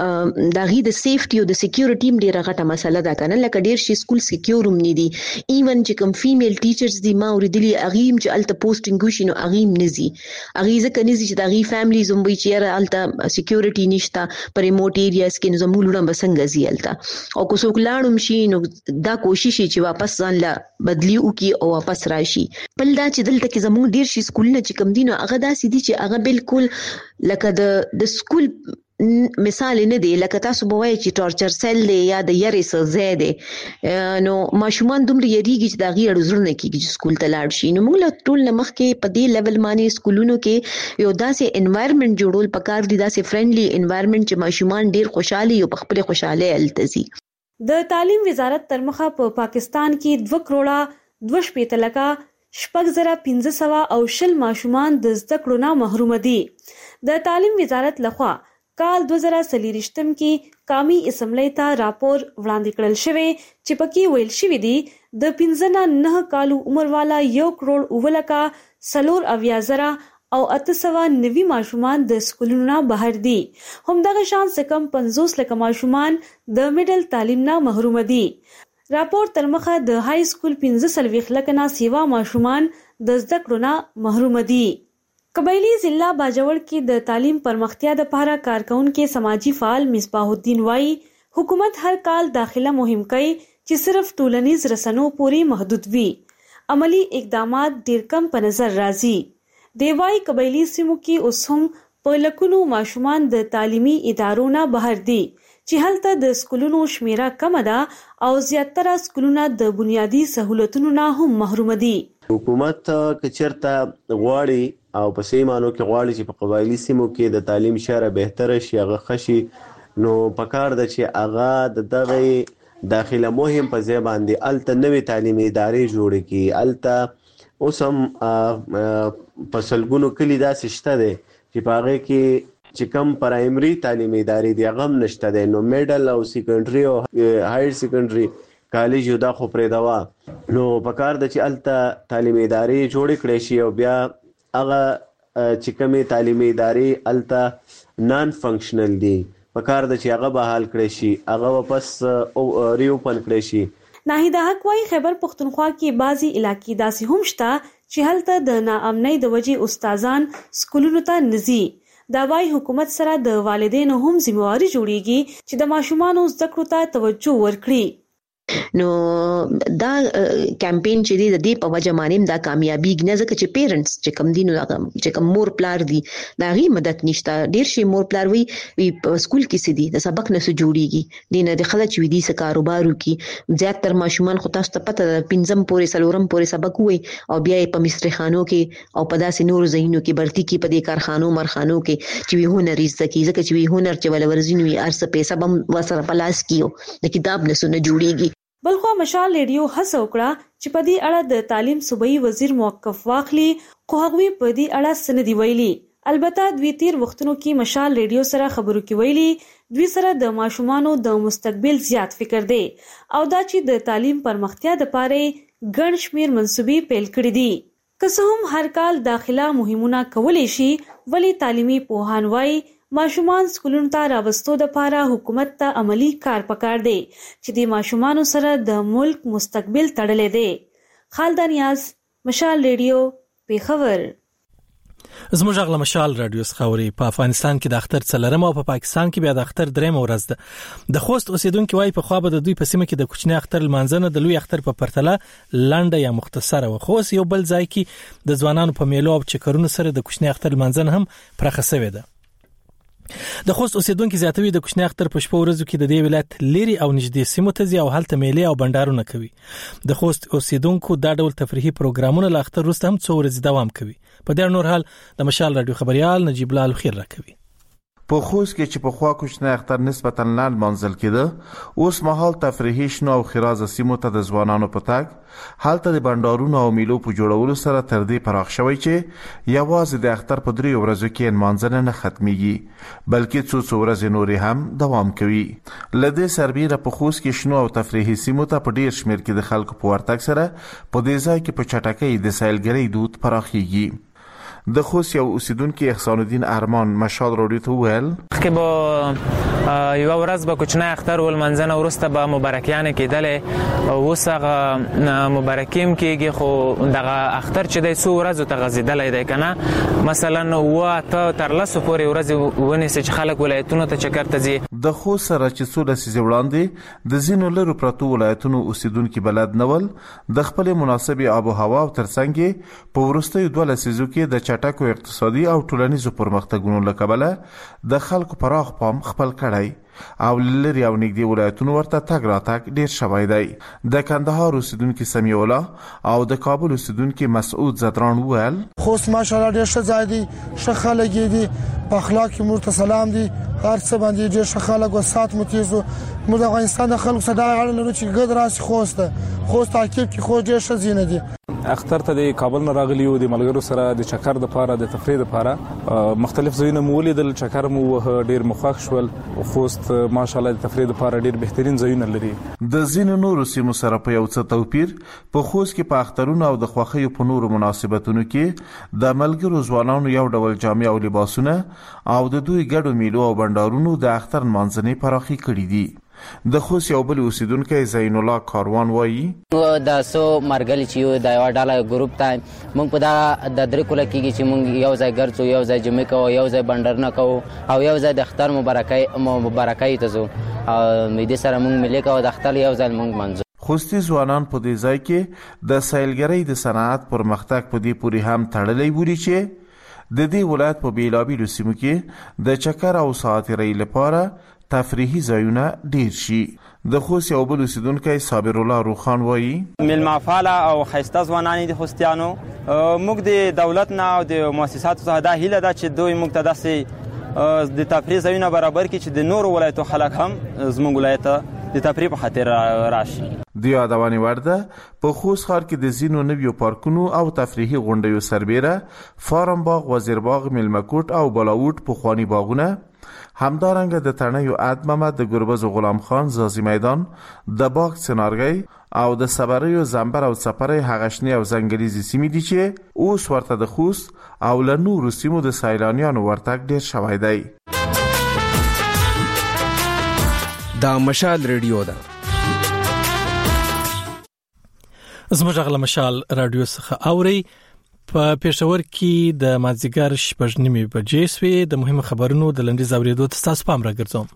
دا غي د سیفټي او د سکیورټي ډیر غټه مسله ده کنه، لکه ډیر شي سکول سکیور هم نه دي. ایون چې کم فیمیل ټیچرز دي ما اوریدلی اغیم چې الته پوسټینګ وشي نو اغیم نزي اغي ځکه نزي چې دا غي فیملیز هم وي چې الته سکیورټي نشته پر ریموټ ایریاز کې نو زموږ لړم بسنګ زی الته او کو څوک لاړم شي نو دا کوشش چې واپس ځان لا بدلی وکي او واپس راشي. بل دا چې دلته کې زموږ ډیر شي سکولونه چې کم دي نو هغه داسې دي چې هغه بالکل لکه د د سکول مثال نه دی، لکه تاسو به وایي چې ټورچر سیل دی یا د یری سزا دی. نو ماشومان دومره یریږي چې دا غي اړزرونه کیږي چې سکول ته لاړ شي. نو موږ ټول نمخ کې په دې لیول باندې سکولونو کې یو داسې انوایرنمنت جوړول پکار دي، داسې فرندلی انوایرنمنت چې ماشومان ډیر خوشحالي او په خپل خوشاله التزي. د تعلیم وزارت تر مخه په پاکستان کې دوه کروڑه دوه شپېته لکه شپږ زره پنځه سوه او شل ماشومان د زده کړو نه محروم دي. د تعلیم وزارت لخوا کال دوه زره څلوېښتم کې قومي اسمبلی ته راپور وړاندې کړل شوی چې پکې ویل شوی دی د پنځه نه نه کالو عمر والا یو کروڑ اووه لکه څلور اویا زره او اته سوه نوي ماشومان د سکولونو نه بهر دي. همدغه شان څه کم پنځوس لکه ماشومان د میډل تعلیم نه محروم دي. راپور تر مخه د های سکول پنځه څلوېښت لکه نه سیوا ماشومان د زده کړو نه محروم دي. قبایلی ضلع باجوړ کې د تعلیم پرمختیا لپاره کارکونکو سماجی فعال مصباح الدین وایي حکومت هر کال داخله مهم کوي چې صرف ټولنیز رسنو پورې محدود وي. عملی اقدامات ډیر کم په نظر راځي. دی وایي قبایلی سیمو کې اوس هم په لکونو ماشومان د تعلیمي ادارو نه بهر دي چې هلته د سکولونو شمیره کم ده او زیاتره سکولونه د بنیادی سہولتونو نه هم محروم دي. حکومت کچرته غواړي او په سیمانو کې غواړي چې په قبایلی سیمو کې د تعلیم شاره بهتره شي، هغه خشي، نو پکار ده چې هغه د دغه داخله مهم په ځای باندې الته نوې تعلیمي ادارې جوړ کړي. الته اوس هم په سلګونو کلی داسې شته دی چې په هغه کې چې کم پرایمري تعلیمي ادارې دی هغه هم نشته دی. نو میډل او سیکنډري او هایر سیکنډري کالج یو دا خو پرې دوا نو پکار د چې الته تعلیمي ادارې جوړ کړي شي او بیا هغه چې کومې تعلیمي ادارې الته نان فنکشنل دي پکار د چې هغه بحال کړي شي، هغه واپس ریوپن کړي شي. ناهید حق وايي خیبر پختونخوا کې بعضي علاقې داسې هم شته چې هلته د ناامنۍ د وجې استادان سکولونو ته نزي. دا وايي حکومت سره د والدینو هم ذمہواری جوړیږي چې د ماشومانو زده کړو ته توجه ورکړي. نو دا کمپاین چې دی د دې په وجه باندې دا کامیابی نه ځکه چې پیرنټس چې کم دي نو چې کم مور پلار دي دا غي مدد نشته. ډیر شي مور پلار وي په سکول کې سدي د سبق نه جوړیږي دینه د خلک وي دي س کاروبارو کې زیات تر ماشومان خو تاسو ته پته ده پنځم پورې سلورم پورې سبق وي او بیا په مستری خانو کې او په داسې نور ځایونو کې برتی کې په دې کارخانو مرخانو کې چې وی هنر زده کی ځکه چې وی هنر چې ول ورزینو وي ارسه پیسې بم وسره پلاس کیو د کتاب نه سونه جوړیږي. بلخو مشال ریډیو هڅه وکړه چې په دې اړه د تعلیم صوبایي وزیر موقف واخلي خو هغوی په دې اړه څه نه دي ویلي. البته دوی تیر وختونو کې مشال ریډیو سره خبرو کې ویلي دوی سره د ماشومانو د مستقبل زیات فکر دی او دا چې د تعلیم پرمختیا لپاره ګڼ شمیر منصوبې پیل کړې دي. که څه هم هر کال داخله مهمونه کولی شي ولی تعلیمي پوهان وایي ماشومان سکولونو ته راوستو د پاره حکومت ته عملی کار پکار دی چې د ماشومانو سره د ملک مستقبل تړلې دی. خالد نیاز، مشال ریډیو، پیښور. زموږ غل مشال رادیو څخه په افغانستان کې د اختر څلرم او په پاکستان کې بیا د اختر دریم ورځ ده. د خوست اوسیدونکو وايي په خوا به د دوی په سیمه کې د کوچنی اختر لمانځنه د لوی اختر په پرتله لنډه یا مختصره و. خو یو بل ځای کې د ځوانانو په میلو او چکرونو سره د کوچنی اختر لمانځنه هم پرخه شوې ده. د خوست اوسیدونکو زیاتوي د کوچنی اختر په شپه ورځو کې د دې ولایت لري او نږدې سیمو ته ځي او هلته میلې او بندارونه کوي. د خوست اوسیدونکو دا ډول تفریحي پروګرامونه له اختر وروسته هم څو ورځې دوام کوي. په دې نور حال د مشال رادیو خبريال نجیب الله الخير راکوي. په خوست کې چې په خوا کوچنی اختر نسبتا لاند منزل کېده اوس مهال تفریحي شنو او خراز سیمو ته د ځوانانو په تاګ هلته د بندارونو او میلو په جوړولو سره تر دې پراخ شوی چې یوازې د اختر په درې ورځو کې منځنه نه ختميږي بلکې څو څو ورځې نورې هم دوام کوي. لدې سربېره په خوست کې شنو او تفریحي سیمو ته په ډیر شمیر کې د خلکو په ورتګ سره په دې ځای کې په چټکۍ د سیلګرۍ دود پراخیږي. د خوست یو اوسیدونکو احسان الدین ارمان مشال رادیو ته ویل کې به یو ورځ به کوچنی اختر ول منځنه ورسته به مبارکیان کېدل او وسغه مبارکیم کېږي خو دغه اختر چې د څو ورځو ته غزیدلې ده کنه مثلا و ته تر لاسو پورې ورځ ونی چې خلک ولایتونو ته چکر ته ځي. د خوست سره چې څو لسیزې وړاندې د زینو لرو پرتو ولایتونو اوسیدونکو بلد نول د خپل مناسبه آب او هوا او ترڅنګ په ورستیو دوه لسیزو کې د چټکو اقتصادي او ټولنیزو پرمختګونو لکبله د خلکو پراخ پام خپل کړای او لری او نګدي ولایتونو ورته تګ راتګ ډیر شوی دی. د کندهار اوسیدونکو سمیع الله او د کابل اوسیدونکو مسعود زدران ویل خوست ماشاءالله ډیر ښه ځای دی، ښه خلک دي، په اخلاق کې مرته سلام دي، هر څه باندې ډیر ښه خلک او سات متیزو موږ د افغانستان د خلکو صدا غړل لرو چې ګد راسي خوست خوست عقیب کې خو ډیر ښه زینه دي. اختر ته د کابل نه راغلی او د ملګرو سره د چکر د پاره د تفریح د پاره مختلف ځایونه مولیدل چکر مو ډیر مخاخ شول. خوست ماشاءالله د تفریح د پاره ډیر بهترین ځایونه لري. د زین نورو سیمو سره په یو څه توپیر په خوست کې په اخترونو او د خوخي په نورو مناسبتونو کې د ملګرو ځوانانو یو ډول جامې او لباسونه او د دوی ګډو میلو او بندارونو د اختر منځنۍ پراخي کړې دي. د خوست یو بل اوسیدونکو زین الله کاروان وایي د سو مرګل چې د یو ډاله ګروپ ته مونږ په دا د درې کوله کېږي چې مونږ یو ځای ګرځو یو ځای جمع کوو یو ځای بندرنه کوو او یو ځای د اختر مبارکای مبارکای ته ځو او دې سره مونږ ملي کوو د اختر یو ځای مونږ منځو. خوستي ځوانان په دې ځای کې د سیلګرۍ د صنعت پرمختګ په دې پوري هم تړلې بوري چې د دې ولایت په بیلابیلو سیمو کې د چکر او ساعترۍ لپاره تفریحي ځایونه ډیر شي. د خوست یو بل اوسیدونکو صابر الله روخان وایي ملمفاله او خیسته ځوانان دي خوستیانو موږ د دولت نه او د مؤسساتو څخه دا هیله ده چې دوی موږ ته داسې د تفریح ځایونه برابر کړي چې د نورو ولایتو خلک هم زموږ ولایت د تفریح په خاطر راشي. د یادونې ورده په خوست ښار کې د زینو نویو پارکونو او تفریحي غونډیو سربېره فارم باغ، وزیر باغ، میلمکوټ او بلاوټ پخوانی باغونه همدارنګه د تڼیو اد محمد، د ګربز غلام خان، زازی میدان، د باغ سنارګي او د صبریو زنبر او سپرې هغشنی او زنګلیزي سیمې دي چې اوس ورته د خوست او له نورو سیمو د سیلانیانو ورتګ ډیر شوی دی. دا مشال ریډیو ده. زموږ غل مشال رادیو څخه اوري په پېښور کې د مازیګر شپږ نیمې بجې سوې د مهمو خبرونو د لنډیز اورېدو ته تاسو پام راګرځوم.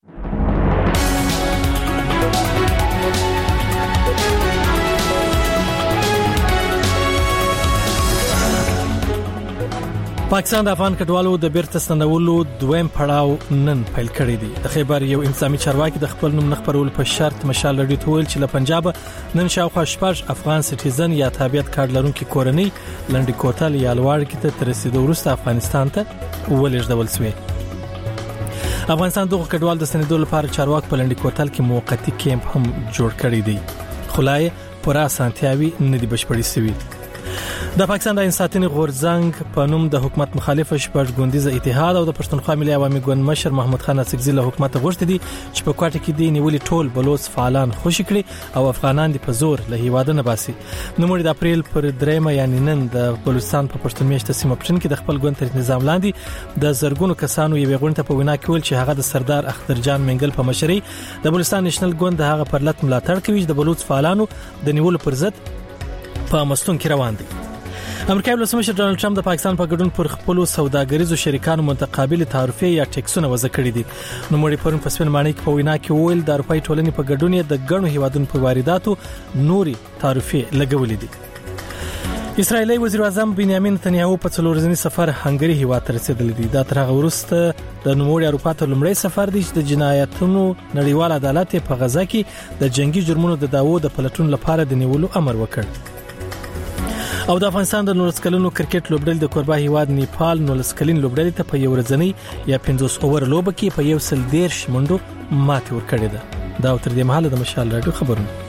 پاکستان د افغان کډوالو د بیرته ستنولو دویم پړاو نن پیل کړی دی. د خیبر یو انساني چارواکي د خپل نوم نخبرول په شرط مشال لري ته ویل چې له پنجاب نن شاوخوا شپږ افغان سټیزن یا تابعیت کارت لرونکي کورنۍ لنډي کوتل یا لوړ کې ته ترسیدو وروسته افغانستان ته ولېږدول شوې. افغانستان دغه کډوال د ستنېدو لپاره چارواک په لنډي کوتل کې موقتی کیمپ هم جوړ کړی دی. خلای پورا سانتیاوي نه دی بشپړی سوي. د پاکستان د انساتنې غورځنګ په نوم د حکومت مخالف شپږ ګوندیزه اتحاد او د پښتونخوا ملي عوامي ګوند مشر محمد خان اڅکزي له حکومت غوښتي دي چې په کوټه کې دی نیولې ټول بلوچ فعالان خوشی کړي او افغانان دي په زور له هیواده نه باسي. نو د اپریل پر دریمه یعنی نن د بلوچستان په پښتون میشته سیمه پښتون کې د خپل ګوند تر نظام لاندې د زرګونو کسانو یو غونډه په وینا کې ول چې هغه د سردار اخترجان منګل په مشرۍ د بلوچستان نېشنل ګوند هغه پر لټ ملاتړ کوي د بلوچ فعالانو د نیولو پر ضد په مستون کې روان دي. امریکایي ولسمشر ډانلډ ټرمپ د پاکستان په ګډون پر خپل سوداګریزو شریکانو متقابل تعرفې یا ټیکسونه وضع کړي دي. نو مړي پرون په سپین معنی کې په وینا کې ویل د اروپای ټولنې په ګډون د ګڼو هیوادونو په وارداتو نوري تعرفې لګولې دي. اسرایلی وزیر اعظم بنیامین نتنیاهو په څلورځنی سفر هنګری هیواد ته رسیدلی دی. دا تر هغه وروسته د نوموړي اروپا ته لومړی سفر دی چې د جنایتونو نړیوال عدالت په غزا کې د جنگي جرمونو د داوو د پلټون لپاره د نیولو امر وکړ. او د افغانستان د نورسکلینو کرکټ لوبډلې د کوربه هیواد نیپال نورسکلین لوبډلې ته په یو ورځنی یا پنځوس اوور لوب کې په یو سل دیرش منډو ماتې ورکړې ده. دا تر دې مهاله د مشال راډیو خبرونه.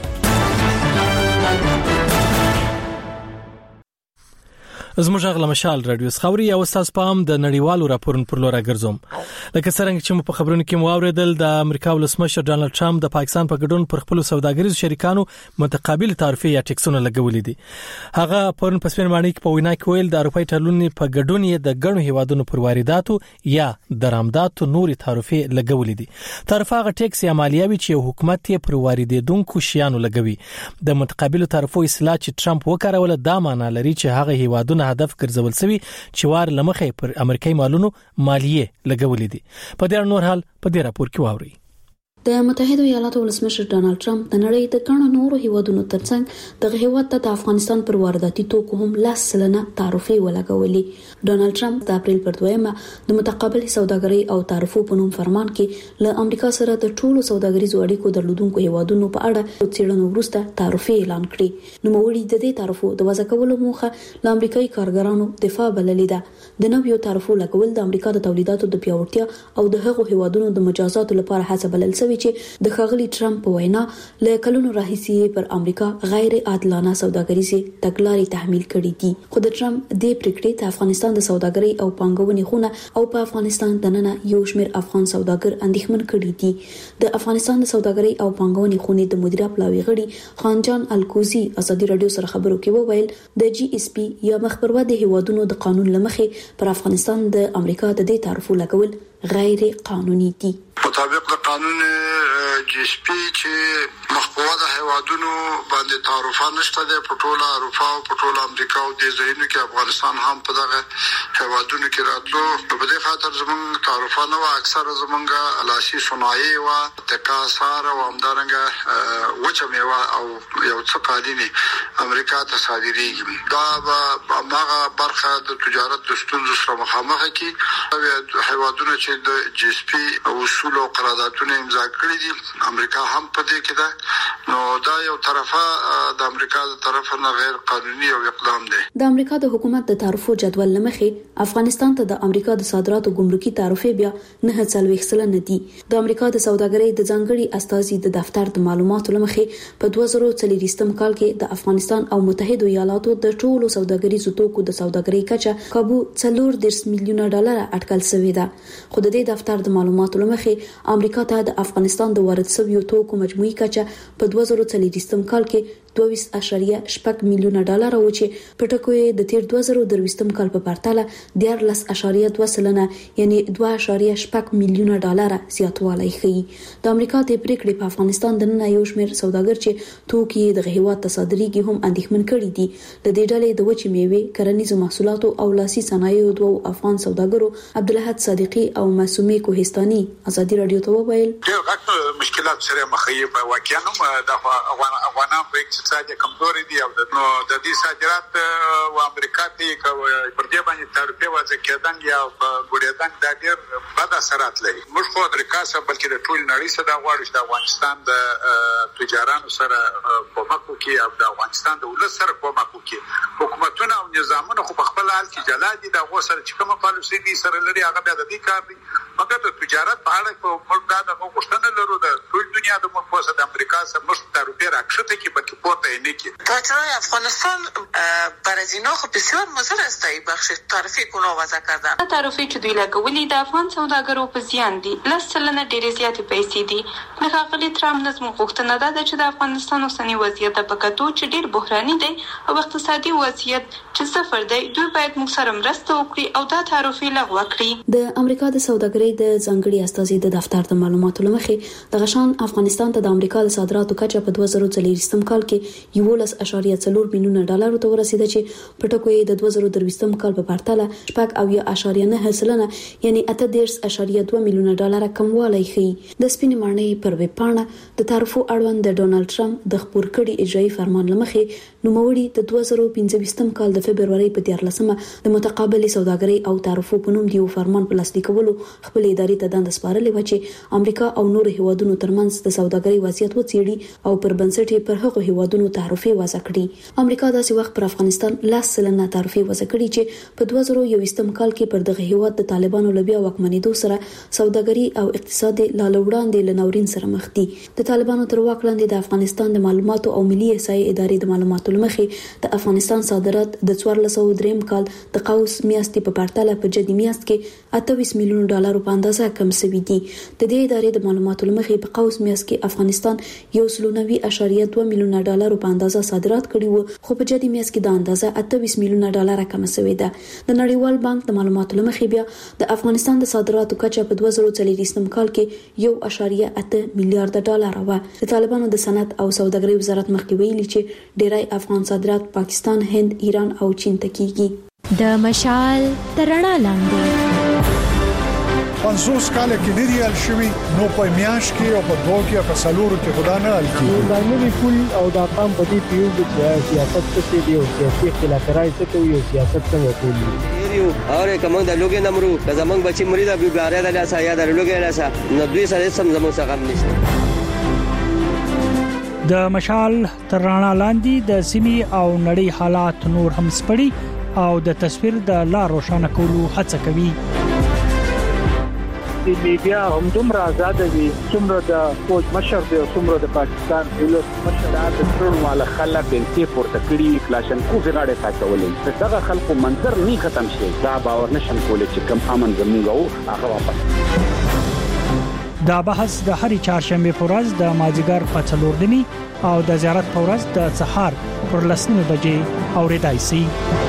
زموږ غل مشال رادیو خبري او استاد پام د نړیوالو راپورونو پر لور راګرځوم. لکه څنګه چې په خبرونو کې مواردل د امریکا ولسمشر ډانلډ ټرمپ د پاکستان په ګډون پر خپل سوداګریزو شریکانو متقابل تعرفې یا ټیکسونه لګولې دي. هغه پرون په سپین معنی کې په وینا کې ویل د اروپای ټولنې په ګډون یې د ګڼو هیوادونو پر وارداتو یا درآمداتو نوري تعرفې لګولې دي. تعرفه هغه ټیکس یا مالیه چې حکومت یې پر واردېدونکو شیانو لګوي. د متقابل تعرفو اصطلاح چې ټرمپ وکاروله دا معنی لري چې هغه هیوادونه هدف ګرځول شوی چې وار لمخې پر امریکایي مالونو مالیه لګولې دي. په دې نور حال په دې راپور کې واوري. د متحده ایالاتو ولسمشر ډانلډ ټرمپ د نړۍ د ګڼو نورو هیوادونو ترڅنګ د هیواد ته د افغانستان پر وارداتي توکو هم لاس سلنه تعرفې ولګولې. ډانلډ ټرمپ د اپریل پر دویمه د متقابل سوداګرۍ او تعرفو په نوم فرمان کې له امریکا سره د ټولو سوداګریزو اړیکو درلودونکو هیوادونو په اړه څېړنو وروسته تعرفې اعلان کړې. نو موري د دې تعرفو د وضع کولو موخه له امریکایي کارګرانو دفاع بللې ده. د نویو تعرفو لګول د امریکا د تولیداتو د پیاوړتیا او د هغو هیوادونو د مجازاتو لپاره هڅه بلل شوی چې د ښاغلي ټرمپ په وینا له کلونو راهیسې پر امریکا غیر عادلانه سوداګریزي تګلارې تحمیل کړې دي. خو د ټرمپ د پریکړې د افغانستان د سوداګرۍ او پانګونې خونه او په افغانستان دننه یو شمېر افغان سوداګر اندېښمن کړي دي. د افغانستان د سوداګرۍ او پانګونې خونې د مدیره پلاوي غړي خانجان الکوزي ازادي رادیو سره خبرو کې وویل د جی اس پی یا مخبروا د هیوادونو د قانون لمخې پر افغانستان د امریکا د دې تعرفو لګول غیر قانوني دي. مطابق د قانون جی اس پی چې مخبوه د هیوادونو باندې تعرفه نشته ده په ټوله اروپا او په ټوله امریکا او د ځایونو کې افغانستان هم په دغه هیوادونو کې راتلو. په دې خاطر زموږ تعرفه نه و اکثره زموږ لاسي صنایع و تکاسار او همدارنګه وچه میوه او یو څه قالینې امریکا ته صادریږي. دا به هغه برخه د تجارت د ستونزو سره مخامخ کی هیوادونو چې د جی اس پی اصول او قراردادونه امضا کړی دي امریکا هم په دې کې ده. نو دا یو طرفه د امریکا د طرف نه غیر قانوني او اقدام دی. د امریکا د حکومت د تعرفو جدول لمخې افغانستان ته د امریکا د صادراتو ګمرکي تعرفې بیا نه څلويخ سلنه دي. د امریکا د سوداګرۍ د ځانګړي استازي د دفتر د معلوماتو لمخې په دوه زره څلوېښتم کال کې د افغانستان او متحده ایالاتو د ټولو سوداګریزو توکو د سوداګرۍ کچه کابو څلور دیرش میلیونه ډالر اټکل شوې ده. خو د دې دفتر د معلوماتو لمخې امریکا ته د افغانستان د وارد شویو توکو مجموعي کچه په دوه زره څلوېښتم کال کې دوه ویشت اشاریه شپږ میلیونه ډالر او چې په ټکو یې د تیر دوه زره درویشتم کال په پرتله دیارلس اشاریه دوه سلنه یعنی دوه اشاریه شپږ میلیونه ډالر زیاتوالی ښیي. د امریکا د پریکړې په افغانستان د نن یو شمېر سوداګر چې توکي د هیواد تصادریږي هم اندېښمن کړي دي. د دې ډلې د وچې میوې، کرنیزو محصولاتو او لاسي صنایعو دوه افغان سوداګرو عبدالحد صادقي او معصومه کوهستاني ازادي رادیو ته وویل ډېر غټ مشکلات سره مخ یې واقعا هم د افغانانو په اقتصاد کمزوري دي او نو د دې صادرات او امریکا ته پر دې باندې تعرفه وځي کېدان یا ګوډېدان د ډېر بد اثرات لري. موږ خو امریکا سره بلکې د ټول نړۍ سره د غواړو چې د افغانستان د تجارانو سره کومک وکړي او د افغانستان د ولس سره کومک وکړي. حکومتونه او نظامونه خو په خپل حال کې جلا دي، د غو سره چې کومه پالیسي دي سره لري هغه بیا د دې کار دي. مګر د تجارت په اړه په ملک دا د غوښتنه لرو د ټول دنیا د مخوسه د امریکا سره مشت تعرفه راکښته کې بلکې پورته نه کی. تاجرای افغانستان برای از اینا خب بسیار مضر است ای بخش تعرفه کنا وضع کردن. تعرفه چې دوی لګولې د افغان سوداګرو په زیان دي. لس سلنه ډېرې زیاتې پیسې دي. د ښاغلي ټرمپ نظم غوښتنه ده چې د افغانستان اوسنی وضعیت په کتو چې ډېر بحراني دی او اقتصادي وضعیت چې صفر دی، دوی باید موږ سره مرسته وکړي او دا تعرفه لغوه کړي. د امریکا د سوداګرۍ د ځانګړي استازي د دفتر د معلوماتو لمخې د غشان افغانستان ته د امریکا د صادراتو کچه په دوه زره څلوېښتم کال کې یولس اشاریه څلور میلیونه ډالر ته ورسیده چې په ټکو یې د دوه زره درویشتم کال په پرتله شپږ اویا اشاریه نه سلنه یعنی اته دېرش اشاریه دوه میلیونه ډالر کموالی ښیي. د سپینې ماڼۍ پر ویب پاڼه د تعرفو اړوند د ډونالد ټرمپ د خپور کړي اجرایي فرمان لمخې نوموړي د دوه زره پنځه ویشتم کال د فبرवरी په دیارلسمه د متقابل سوداګرۍ او تعرفو په نوم دیو فرمان په لاسلیک کولو خپل ادارې ته دنده سپارلې و چې امریکا او نور هیوادونو ترمنځ د سوداګرۍ وضعیت وڅېړي او پر بنسټ یې پر هغو هیوادونو تعرفه وضع کړي. امریکا داسې وخت پر افغانستان لاس سلنه تعرفه وضع کړي چې په دوه زره یوویشتم کال کې پر دغه هیواد د طالبانو لبیا واکمنېدو سره سوداګري او اقتصاد لا لوړاندې لنورین سره مخ دي. د طالبانو تر واک لاندې د افغانستان د معلوماتو او ملي احصایې ادارې د معلوماتو لمخې د افغانستان صادرات د څوارلس سوه دریم کال د قوس میاشتې په پرتله په جدي میاشت کې اته ویشت میلیونه ډالر په اندازه کم شوي دي. د دې ادارې د معلوماتو لمخې په قوس میاشت کې افغانستان یو سل نوي اشاریه دوه میلیونه ډالر په اندازه صادرات کړي وو، خو په جدي میاشت کې د اندازه اته ویشت میلیونه ډالر کم شوې ده. د نړیوال بانک د معلوماتو لمخې بیا د افغانستان د صادراتو کچه په دوه زره څلوېښتم کال کې یو اشاریه اته میلیارډ ډالر و. د طالبانو د صنعت او سوداګرۍ وزارت مخکې ویلي چې ډېری افغان صادرات پاکستان، هند، ایران او چین ته کیږي. د مشال ترڼا لاندې پنځوس کال کې ډېری حل شوي نو په میاش کې او په دوه کې په سلورو کې خدا نه حل کیږي. د نوې پول او د اقام په دې پیو چې سیاست څه دی او سیاسي اختلافات څه کوي او سیاست څنګه کوي یو اور کوم د لوګي نمرو د زمنګ بچي مریدا بیګاره د لاسه یا د لوګي لاسه نو دوی سره سم زمو څخه غم نشته. د مشال ترڼا لاندې د سیمې او نړۍ حالات نور هم سپړي او د تصویر د لا روښانه کولو هڅه کوي. د میډیا هم دومره آزاد دي څومره د فوج مشر دی څومره د پاکستان ولس مشر د ټول مال خلک بنتي پورته کړی کلاشن کو غاړه تاچولې دغه خلکو منظر نه ختم شي دا باور نشم کولای چې کم امن زموږ او هغه واپس. دا بحث د هرې چهارشنبه په ورځ د مازیګر په څلور نیمي او د زیارت په ورځ د سهار پر لسنیمه بجې اوریدای شي.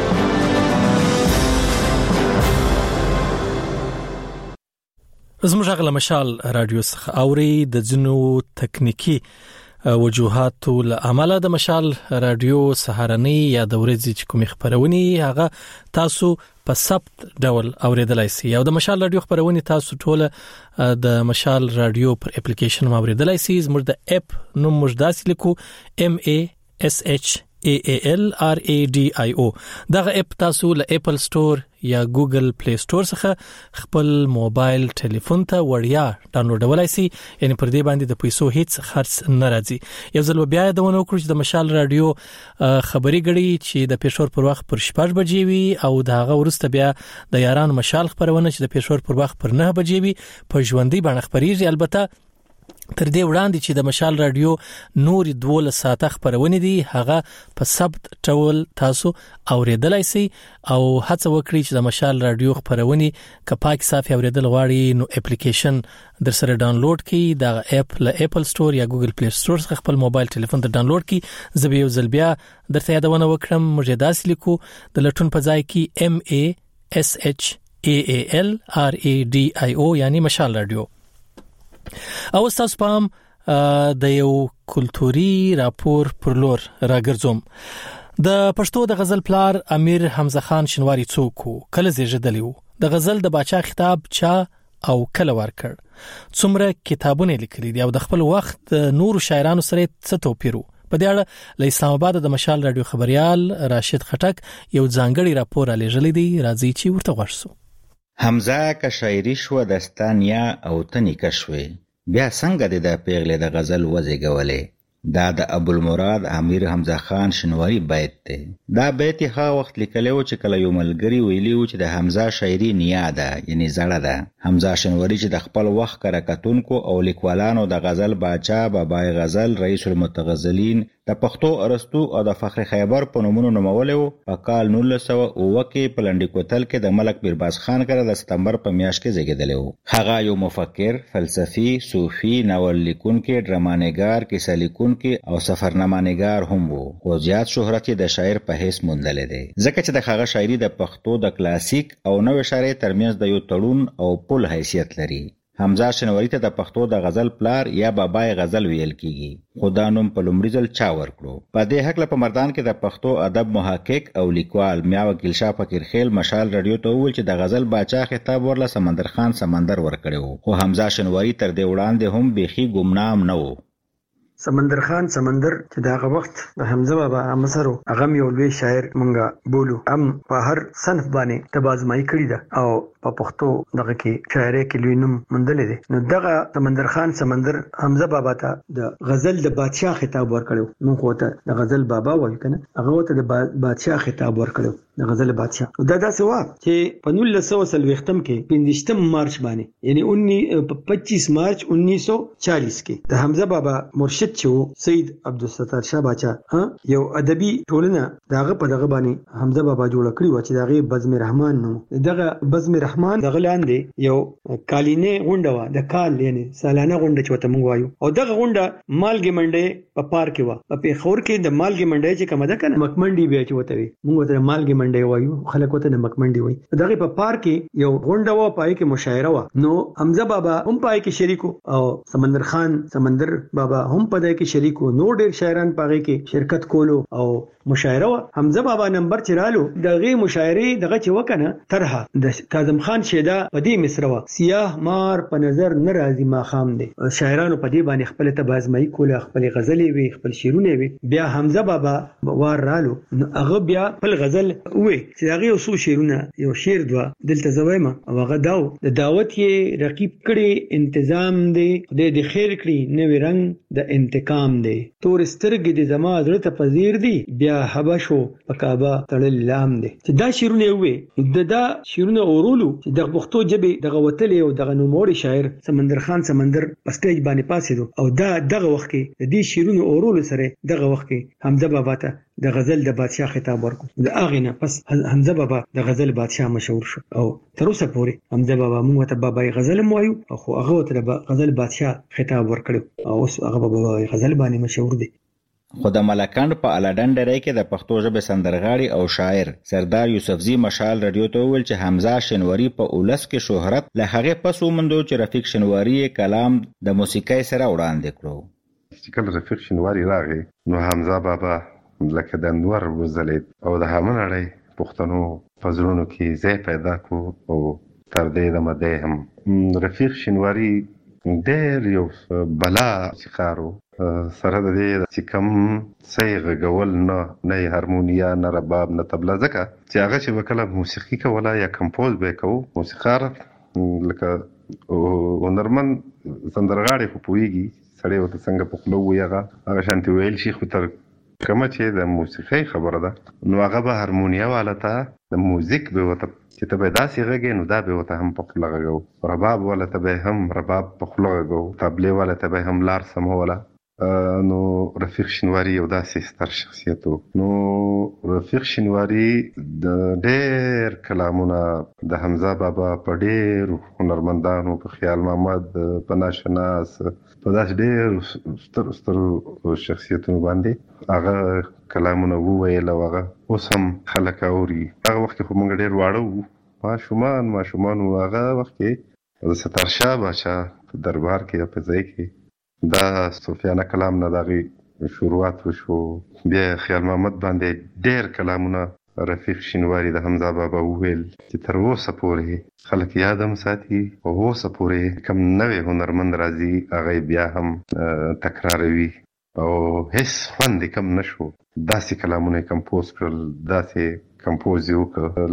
زموږ غل مشال رادیو څخه اوري د جنو تکنیکی وجوهاتو له عمله د مشال رادیو سهارنی یا د ورځې چې کوم خبرونه هغه تاسو په سبت ډول اوریدلای شئ. او د مشال رادیو خبرونه تاسو ټول د مشال رادیو پر اپلیکیشن اوریدلای شئ. زموږ د اپ نوم مجداس لیکو ام ا اس اچ A A L R A D I O. دغه اپ تاسو له اپل سٹور یا ګوګل پلی سٹور څخه خپل موبایل ټلیفون ته وړیا ډاونلوډولای شئ. یعنی پر دې باندې د پیسو هیڅ خرڅ نه راځي. یو ځل بیا د ونو کړو چې د مشال رادیو خبري غړي چې د پېښور پر وخت پر شپږ بجې وي او دغه ورسته بیا د یاران مشال خبرونه چې د پېښور پر وخت پر نه بجې وي په ژوندۍ باندې خبريږي. البته تر دې وړاندې چې د مشال رادیو نور دوله ساعته خبرونه دي هغه په ثبت ټول تاسو اوریدلای شئ او هڅه وکړئ چې د مشال رادیو خبرونه ک پاک صافي اوریدل غواړي نو اپلیکیشن در سره ډاونلوډ کړئ د اپ له اپل سٹور یا ګوګل پلی سٹور څخه خپل موبایل ټلیفون ته ډاونلوډ کړئ زه به یو ځل بیا درته یادونه وکړم موږ داسې لیکو د لټون په ځای کې ام ا اس اچ ا ا ال ار ا ډي آی او یعنی مشال رادیو. او تاسو پام د یو کلتوري راپور پر لور راګرځوم. د پښتو د غزل پلار امیر حمزه خان شنواری څوک کله زیږیدلی و، د غزل د باچا خطاب چا او کله ورکړ، څومره کتابونه لیکلي دي او د خپل وخت د نورو شاعرانو سره څه توپیر و. په دې اړه له اسلام آباد د مشال رادیو خبريال راشد خټک یو ځانګړی راپور لېږلی دی، راځي چې ورته ورسو. حمزه که شاعری شو دستان یا او تنی کشوي بیا څنګه د پیغله د غزل وزګولې. دا د ابو المراد امیر حمزه خان شنواری بیت دی. دا بیت ها وخت لیکلو چې کله یو ملګری ویلیو چې د حمزه شاعری نیا ده یعنی زړه ده. حمزه شنواری چې د خپل وخت کرکټونکو او لیکوالانو د غزل باچا بابای غزل رئیس المتغزلین د پښتو ارسطو او د فخر خیبر په نومونو نومولو په کال نولس سوه اووه کې په لنډی کوتل کې د ملک بیرباز خان کړه د سپتمبر په میاشت کې زیږیدلی. هغه یو مفکر، فلسفي، صوفي، ناول لیکونکی، ډرامانګار، کیسه لیکونکی او سفرنامه‌نګار هم وو. خو زیات شهرت د شاعر په حیث موندل دي ځکه چې د هغه شاعري د پښتو د کلاسیک او نوې شاعري ترمنځ د یو تړون او پل حیثیت لري. حمزه شنواری ته د پښتو د غزل پلار یا بابای غزل ویل کیږي. خو دا نوم په لومړي ځل چا ورکړو؟ په دې حق له په مردان کې د پښتو ادب محقق او لیکوال میا وکیل شاه فقیرخیل مشال رادیو ته وویل چې د غزل باچا خطاب ورله سمندر خان سمندر ورکړو. خو حمزه شنواری تر دې وړاندې هم بيخي ګمنام نه وو. سمندر خان سمندر چې داغه وخت د حمزه بابا امسرو هغه یو لوی شاعر مونږه بولو ام په هر صنف باندې تبازمای کړی ده او په پښتو دغه کې شاعري کې لوی نوم مندل دي. نو دغه سمندر خان سمندر حمزه بابا ته د غزل د بادشاہ خطاب ورکړو. مونږ ته د غزل بابا وایو کنه، هغه ته د بادشاہ خطاب ورکړو د غزل بادشاہ. دا داسې وا چې په نولس سوه څلوېښتم کې پنځم مارچ باندې یعنی پچیس مارچ انیس سو چالیس کې د حمزه بابا مرشد چې سید عبدالستار شاه باچا یو ادبي ټولنه داغه په دغه باندې حمزه بابا جوړ کړی و چې دغه بزم رحمان نو دغه بزم رحمان دغه لاندې یو کالینه غونډه و د کال یعنی سالانه غونډه چې وته مونږ وایو. او دغه غونډه مالګي منډه په پارک کې و. په پیښور کې د مالګي منډه چې کومه ده کنه مکمنډي بیا چې وته وي مونږ ته مالګي منډه وایو، خلک وته د مکمنډي وایي. دغه په پارک کې یو غونډه و، پای کې مشاعره و. نو حمزه بابا هم پای کې شریکو او سمندر خان سمندر بابا هم په کې شریکو. نو ډېر شاعران پاره کې شرکت کولو او مشاعره و. حمزه بابا نمبر چرالو دغه مشاعره دغه چې وکنه طرحه د کاظم خان شیدا په دې مصره و سیاه مار په نظر ناراضي ما خام دي. شاعرانو په دې باندې خپل تبازمای کوله، خپل غزلې وي، خپل شعرونه وي. بیا حمزه بابا وار رالو هغه بیا خپل غزل وې چې هغه اوسو شعرونه یو شعر دوا دلته زویما او هغه داو د دعوت یې رقیب کړي انتظام دی خدای دې خیر کړي نوې رنگ د انتقام دی تور سترګې د زما زړه ته پذیر دی بیا حبشو پکابا تړل لام دی. چې دا شعرونه وې د دا شعرونه اورولو چې د پښتو ژبې دغه وتلې او دغه نوموړي شاعر سمندر خان سمندر په سټیج باندې پاسېدو او دا دغه وخت کې د دې شعرونه اورولو سره دغه وخت کې حمزه بابا ته د غزل د بادشاہ خطاب ورکړ. د اغه نه پس حمزه بابا د غزل بادشاہ مشهور شو او تر اوسه پورې حمزه بابا موږ ته بابای غزل موایو او خو هغه ته د غزل بادشاہ خطاب ورکړ او اوس هغه بابا غزل باندې مشهور دی. خو د ملکانو په الاډن ډرې کې د پښتو ژبې سندرغاړي او شاعر سردار یوسفزي مشال رادیو ته ویل چې حمزه شنواری په اولس کې شهرت له هغه پس ومندو چې رفیق شنواری کلام د موسیقۍ سره وړاندې کړو. چې کله رفیق شنواری راغی نو حمزه بابا لکه د انور وزلید او د همنړی پښتنو فزرونو کې ځای پیدا کو او تر دې د مده هم رفیق شنواری ډېر یو بلا شخارو سره د دې چې کوم صیغ غول نه نه هارمونیا نه رباب نه طبله ځکه چې هغه چې وکړه موسیقي کوله یا کمپوز به کو موسیقار لکه هنرمن سندرغاړي خو پويږي سړی وته څنګه په خلو وي هغه هغه شانتي ویل شي خو تر کومه چې د موسیقۍ خبره ده نو هغه به هارمونیا والته د موزیک به وته چې ته به داسې غږې نو دا به وته هم په خوله غږو رباب والته به هم رباب په خوله غږو طبلې والته به هم لار سموله نو رفیق شینواری یو داسې ستر شخصیت و. نو رفیق شینواری د ډېر کلامونه د حمزه بابا په ډېر هنرمندانو په خیال محمد په ناشناس په داسې ډېر ستر ستر شخصیتونو باندې هغه کلامونه وویل او هغه اوس هم خلک اوري. هغه وخت خو موږ ډېر واړه وو ماشومان ماشومان وو. هغه وخت کې د سترشاه باچا په دربار کې په ځای کې دا صوفیانه کلام نه دغه شروعات وشو. بیا خیال محمد باندې ډېر کلامونه رفیق شینواری د حمزه بابا وویل چې تر اوسه پورې خلک یاد هم ساتي او اوسه پورې کوم نوی هنرمند راځي هغه بیا هم تکراروي او هیڅ خوند کم نشو. داسې کلامونه کمپوز کړل داسې کمپوز یې وکړه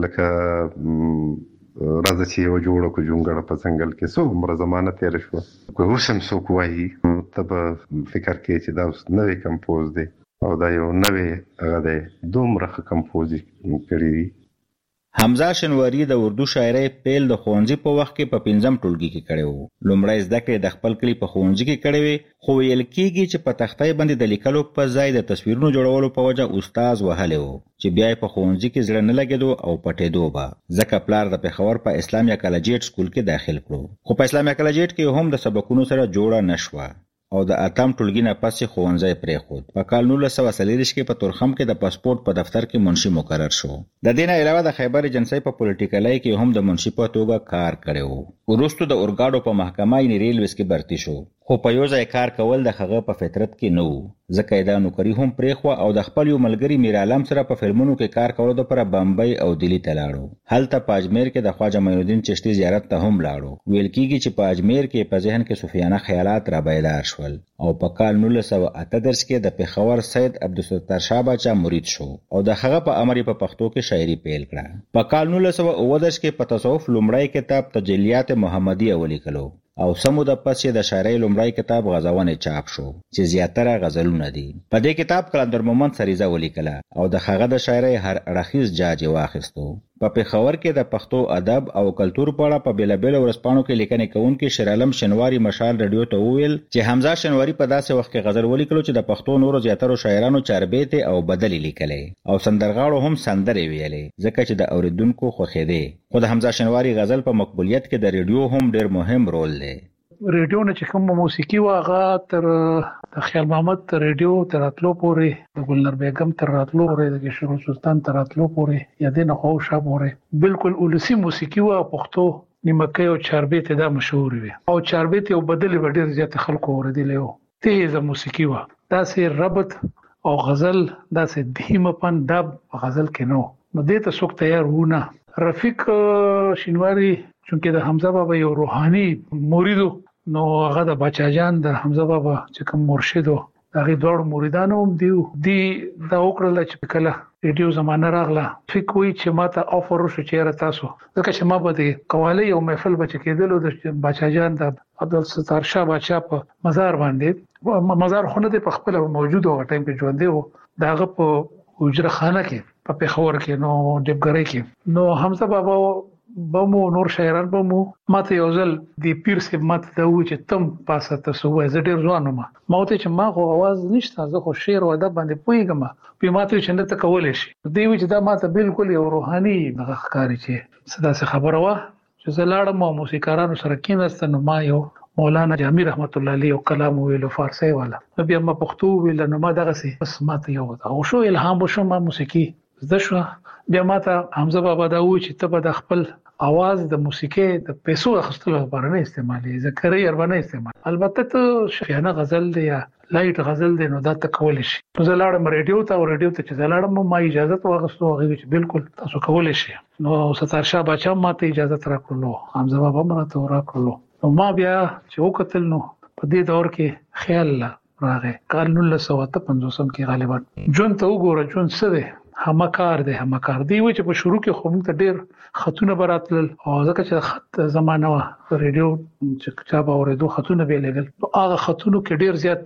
لکه راځه چې یو جوړه کو جونګړه په څنګل کې څو عمر زمانه تیر شو کوم وسم سو کوي ته په فکر کې چې دا اوس نوې کمپوز دی او دا یو نوې هغه دی دومره کمپوز کړی دی. حمزه شینواری د اردو شاعرۍ پیل د ښوونځي په وخت کې په پنځم ټولګي کې کړی و. لومړی زده کړې د خپل کلي په ښوونځي کې کړې وې خو ویل کېږي چې په تختې باندې د لیکلو په ځای د تصویرونو جوړولو په وجه استاد وهلی و چې بیا یې په ښوونځي کې زړه نه لګېدو او پټېدو به ځکه پلار د پېښور په اسلامیا کالجیټ سکول کې داخل کړو خو په اسلامیا کالجیټ کې هم د سبقونو سره جوړه نه شوه او د اتم ټولګي نه پسې ښوونځی پرېښود. په کال نولس سوه څلېرویشت کې په تورخم کې د پاسپورټ په دفتر کې منشي مقرر شو. د دې نه علاوه د خیبر ایجنسۍ په پولیټیکلۍ کې هم د منشي په توګه کار کړی و. وروسته د اورګاډو په محکمه یې ریلویز کې برتي شو خو په یو ځای کار کول د هغه په فطرت کې نه و ځکه یې دا نوکري هم پرېښوه او د خپل یو ملګري میر عالم سره په فلمونو کې کار کولو دپاره بمبۍ او دلی ته لاړو. هلته په اجمیر کې د خواجه معین الدین چشتي زیارت ته هم لاړو. ویل کېږي چې په اجمیر کې په ذهن کې صوفیانه خیالات را بیدار شول او په کال نولس سوه اته دېرش کې د پېښور سید عبدالستار شاه باچا مرید شو او د هغه په امر یې په پښتو کې شاعري پیل کړه. په کال نولس سوه اووه دېرش کې په تصوف لومړی کتاب تجلیات محمدیه ولیکلو او سمو د پسې د شاعرۍ لومړی کتاب غزونې چاپ شو چې زیاتره غزلونه دي. په دې کتاب قلندر مومند سریزه ولیکله او د هغه د شاعرۍ هر اړخیز جاج یې واخیستو. په پېښور کې د پښتو ادب او کلتور په اړه په بېلابېلو ورځپاڼو کې لیکنې کوونکي شیر عالم شینواري مشال رادیو ته وویل چې حمزه شینواري په داسې وخت کې غزل ولیکلو چې د پښتو نورو زیاترو شاعرانو چاربیتې او بدلې لیکلې او سندرغاړو هم سندرې ویلې ځکه چې د اوریدونکو خوښېدې. خو د حمزه شینواري غزل په مقبولیت کې د ریډیو هم ډېر مهم رول دی. ریډیو نه چې کوم موسیقي واغه تر د خیال محمد تر ریډیو تر راتلو پورې د ګلنر بیگم تر راتلو پورې د کشور سلطان تر راتلو پورې یا د نخو شاه پورې بالکل ولسی موسیقي وا پښتو نیمکه او چاربیت دا مشهور وي او چاربیت یو بدل وړي زیات خلکو اوریدلی وو. تیزه موسیقي وا داسې ربط او غزل داسې دهیمپن دب غزل کې نو نو دې ته څوک تیار ونه. رفیق شینواری چونکه د حمزه بابا یو روحاني مریدو نو هغه د بچا جان د حمزه بابا چې کوم مرشد و هغه دوړ مریدانو هم دیو دی دا وکړل چې کله ریډیو زمانه راغله فکر وی چې ماته افر وشو چې تاسو ځکه چې ما به د قوالی او محفل بچ کېدلو د بچا جان د عبدالستار شاه باچا په مزار باندې مزار خونه د په خپل موجود او ټایم کې ژوند دی داغه په حجره خانه کې په پېښور کې نو ډبګری کې نو حمزه بابا بمو نور شاعران بمو ماته یو ځل د پیر سیب ماته دا و چې تم پاسه تاسو وای زه ډیر ځوان ما ماته چې ما خو आवाज نشته زه خو شعر او ادب باندې پوهیږم په ماته چې نه ته کولای شي دی و چې دا ماته بالکل یو روحاني ښکاری چې صدا څخه خبره وا چې زه لاړم او موسیقارانو سره کېناستم ما یو مولانا جامی رحمت الله علیه او کلام ویلو فارسی والا بیا ما پښتو ویل نو ما دغه سي بس ماته یو او شو الهام وشو ما موسیقي زده شو بیا ماته حمزه بابا دا و چې ته به د خپل आवाज د موسیقي د پیسو اخستلو لپاره نه استعمالي ذکرې اربانه استعمال البته ته شفیانه غزل دی یا لایټ غزل دی نو دا ته کول شي نو زه لاړم ریډیو ته او ریډیو ته چې زه لاړم ما اجازه واغستو هغه چې بالکل تاسو کول شي نو ستار شاه باچا ماته اجازه راکړلو حمزه بابا ماته راکړلو نو ما بیا چې وکتل نو په دې دور کې خیال راغی کال نولس سوه اته پنځوس کې غالبا جون ته وګوره جون څه دی همکار دی همکار دی و چې په شروع کې خو موږ ته ډېر خطونه براتل او ځکه چې خط زمانه و ریډیو چې چا به اورېدو خطونه به لګل هغه خطونو کې ډېر زیات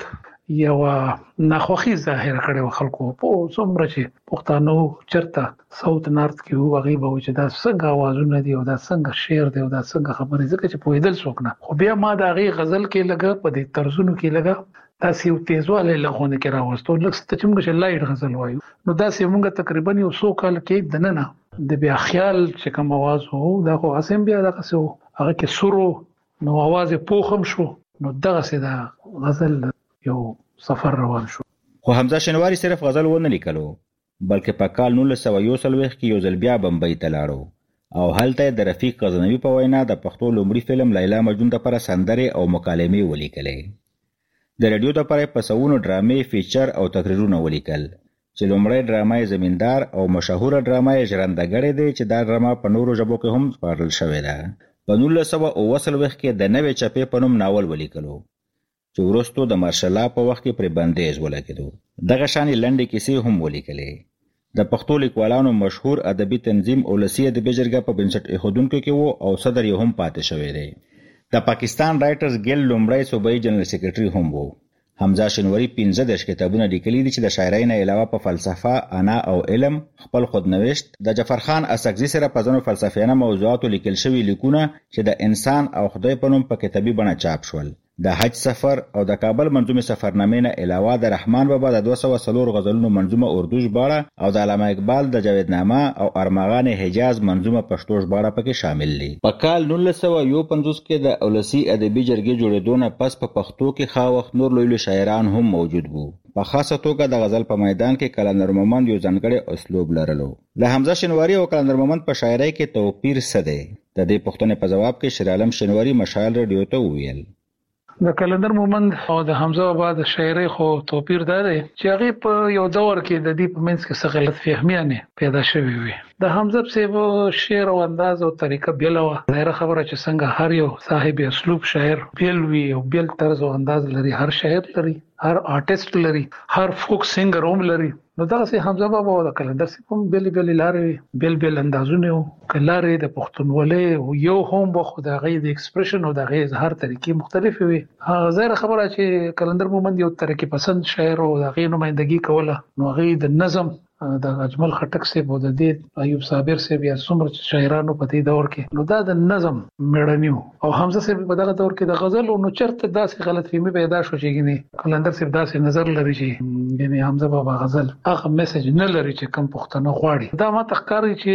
یو ناخوخي ظاهر کړي خلکو په څومره چې پښتانه چرته ساوث نارث کې وو هغه به چې دا څنګه आवाजونه دي او دا څنګه شعر دی او دا څنګه خبرې ځکه چې په دل څوک نه خو بیا ما دا غي غزل کې لګا په دې طرزونو کې لګا تاسو یو تیزواله لغونه کې راوستو لکه چې موږ چې لایټ غزل وایو نو دا سه موږ تقریبا یو څو کال کې دننه د بیا خیال چې کوم आवाज وو دا خو اسیم بیا دا څه هغه کې سورو نو आवाज پوخم شو نو دغه سه دا غزل یو سفر روان شو. خو حمزه شینواری صرف غزل ونه لیکلو بلکې په کال نولس سوه یو څلوېښت کې یو ځل بیا بمبئی ته لاړو او هلته د رفیق غزنوي په وینا د پښتو لومړي فلم لیلا مجنون لپاره سندرې او مکالمې ولیکلې. د رادیو لپاره په سوونو ډرامې فیچر او تقریرونه ولیکل چې لومړی ډرامه زمیندار او مشهوره ډرامه ژرندګړې دی چې دا ډرامه په نورو ژبو کې هم خپرل شوې ده. په نولس سوه اووه څلوېښت کې د نوې چپې په نوم ناول ولیکلو چې وروستو د مارشلا په وخت کې پرې بندیز ولګېدو. دغه شانې لنډې کیسې هم ولیکلې. د پښتو لیکوالانو مشهور ادبي تنظیم اولسي ادبي جرګه په بنسټ ایښودونکو کې وو او صدر یې هم پاتې شوی دی. د پاکستان رائټرز ګیلډ لومړی صوبایي جنرال سیکریټري هم وو. حمزه شینواری پنځه دېرش کتابونه لیکلي دي چې د شاعرۍ نه علاوه په فلسفه، انا او علم، خپل خودنوشت، د جعفرخان اسکزي سره په ځینو فلسفیانه موضوعاتو لیکل شوي لیکونه چې د انسان او خدای په نوم په کتابي بڼه چاپ شول. د حج سفر او د کابل منظومه سفرنامې نه علاوه د رحمان بابا د دوه سوه څلور غزلونو منظومه اردو ژباړه او د علامه اقبال د جاویدنامه او ارمغان حجاز منظومه پښتو ژباړه پکې شامل دي. په کال نولس سوه یو پنځوس کې د اولسي ادبي جرګې جوړېدو نه پس په پښتو کې خا وخت نور لوی لوی شاعران هم موجود وو. په خاصه توګه د غزل په میدان کې کلندر مومند یو ځانګړی اسلوب لرلو. د حمزه شینواری او کلندر مومند په شاعرۍ کې توپیر څه دی؟ د دې پوښتنې په جواب کې شیر عالم شینواری مشال رادیو ته وویل. د کلندر مومند او د حمزه بابا د شاعرۍ خو توپیر دا دی چې هغه په یو دور کې د دې په منځ کې څه غلط فهمیانه پیدا شوې وي. د حمزه په شعر او انداز او طریقه بیل و ظاهر خبره چې څنګه هر یو صاحب اسلوب شاعر بیل وي او بیل طرز او انداز لري، هر شاعر لري، هر آرټیست لري، هر فوک سنگر هم لري. نو دا سه حمزه بابا او د کلندر سپم بیل بیل لارې بیل بیل اندازونه او کلارې د پښتونولۍ او یو هم بخو د غي د ایکسپریشن او د غي اظهار طریقې مختلفې وي. ظاهر خبره چې کلندر مومند یو طریقې پسند شاعر او د غي نمائندګي کوله نو غي د نظم د اجمل خټک صاحب او د دې ایوب صابر صاحب یا څومره شاعرانو په دې دور کې نو دا د نظم میړنیو او حمزه صاحب په دغه دور کې د غزل او نو چرته داسې غلط فهمي پیدا شو چې ګني کلندر صاحب داسې نظر لري چې ګني حمزه بابا غزل هغه میسج نه لري چې کم پښتنه غواړي. دا ما تخکاری چې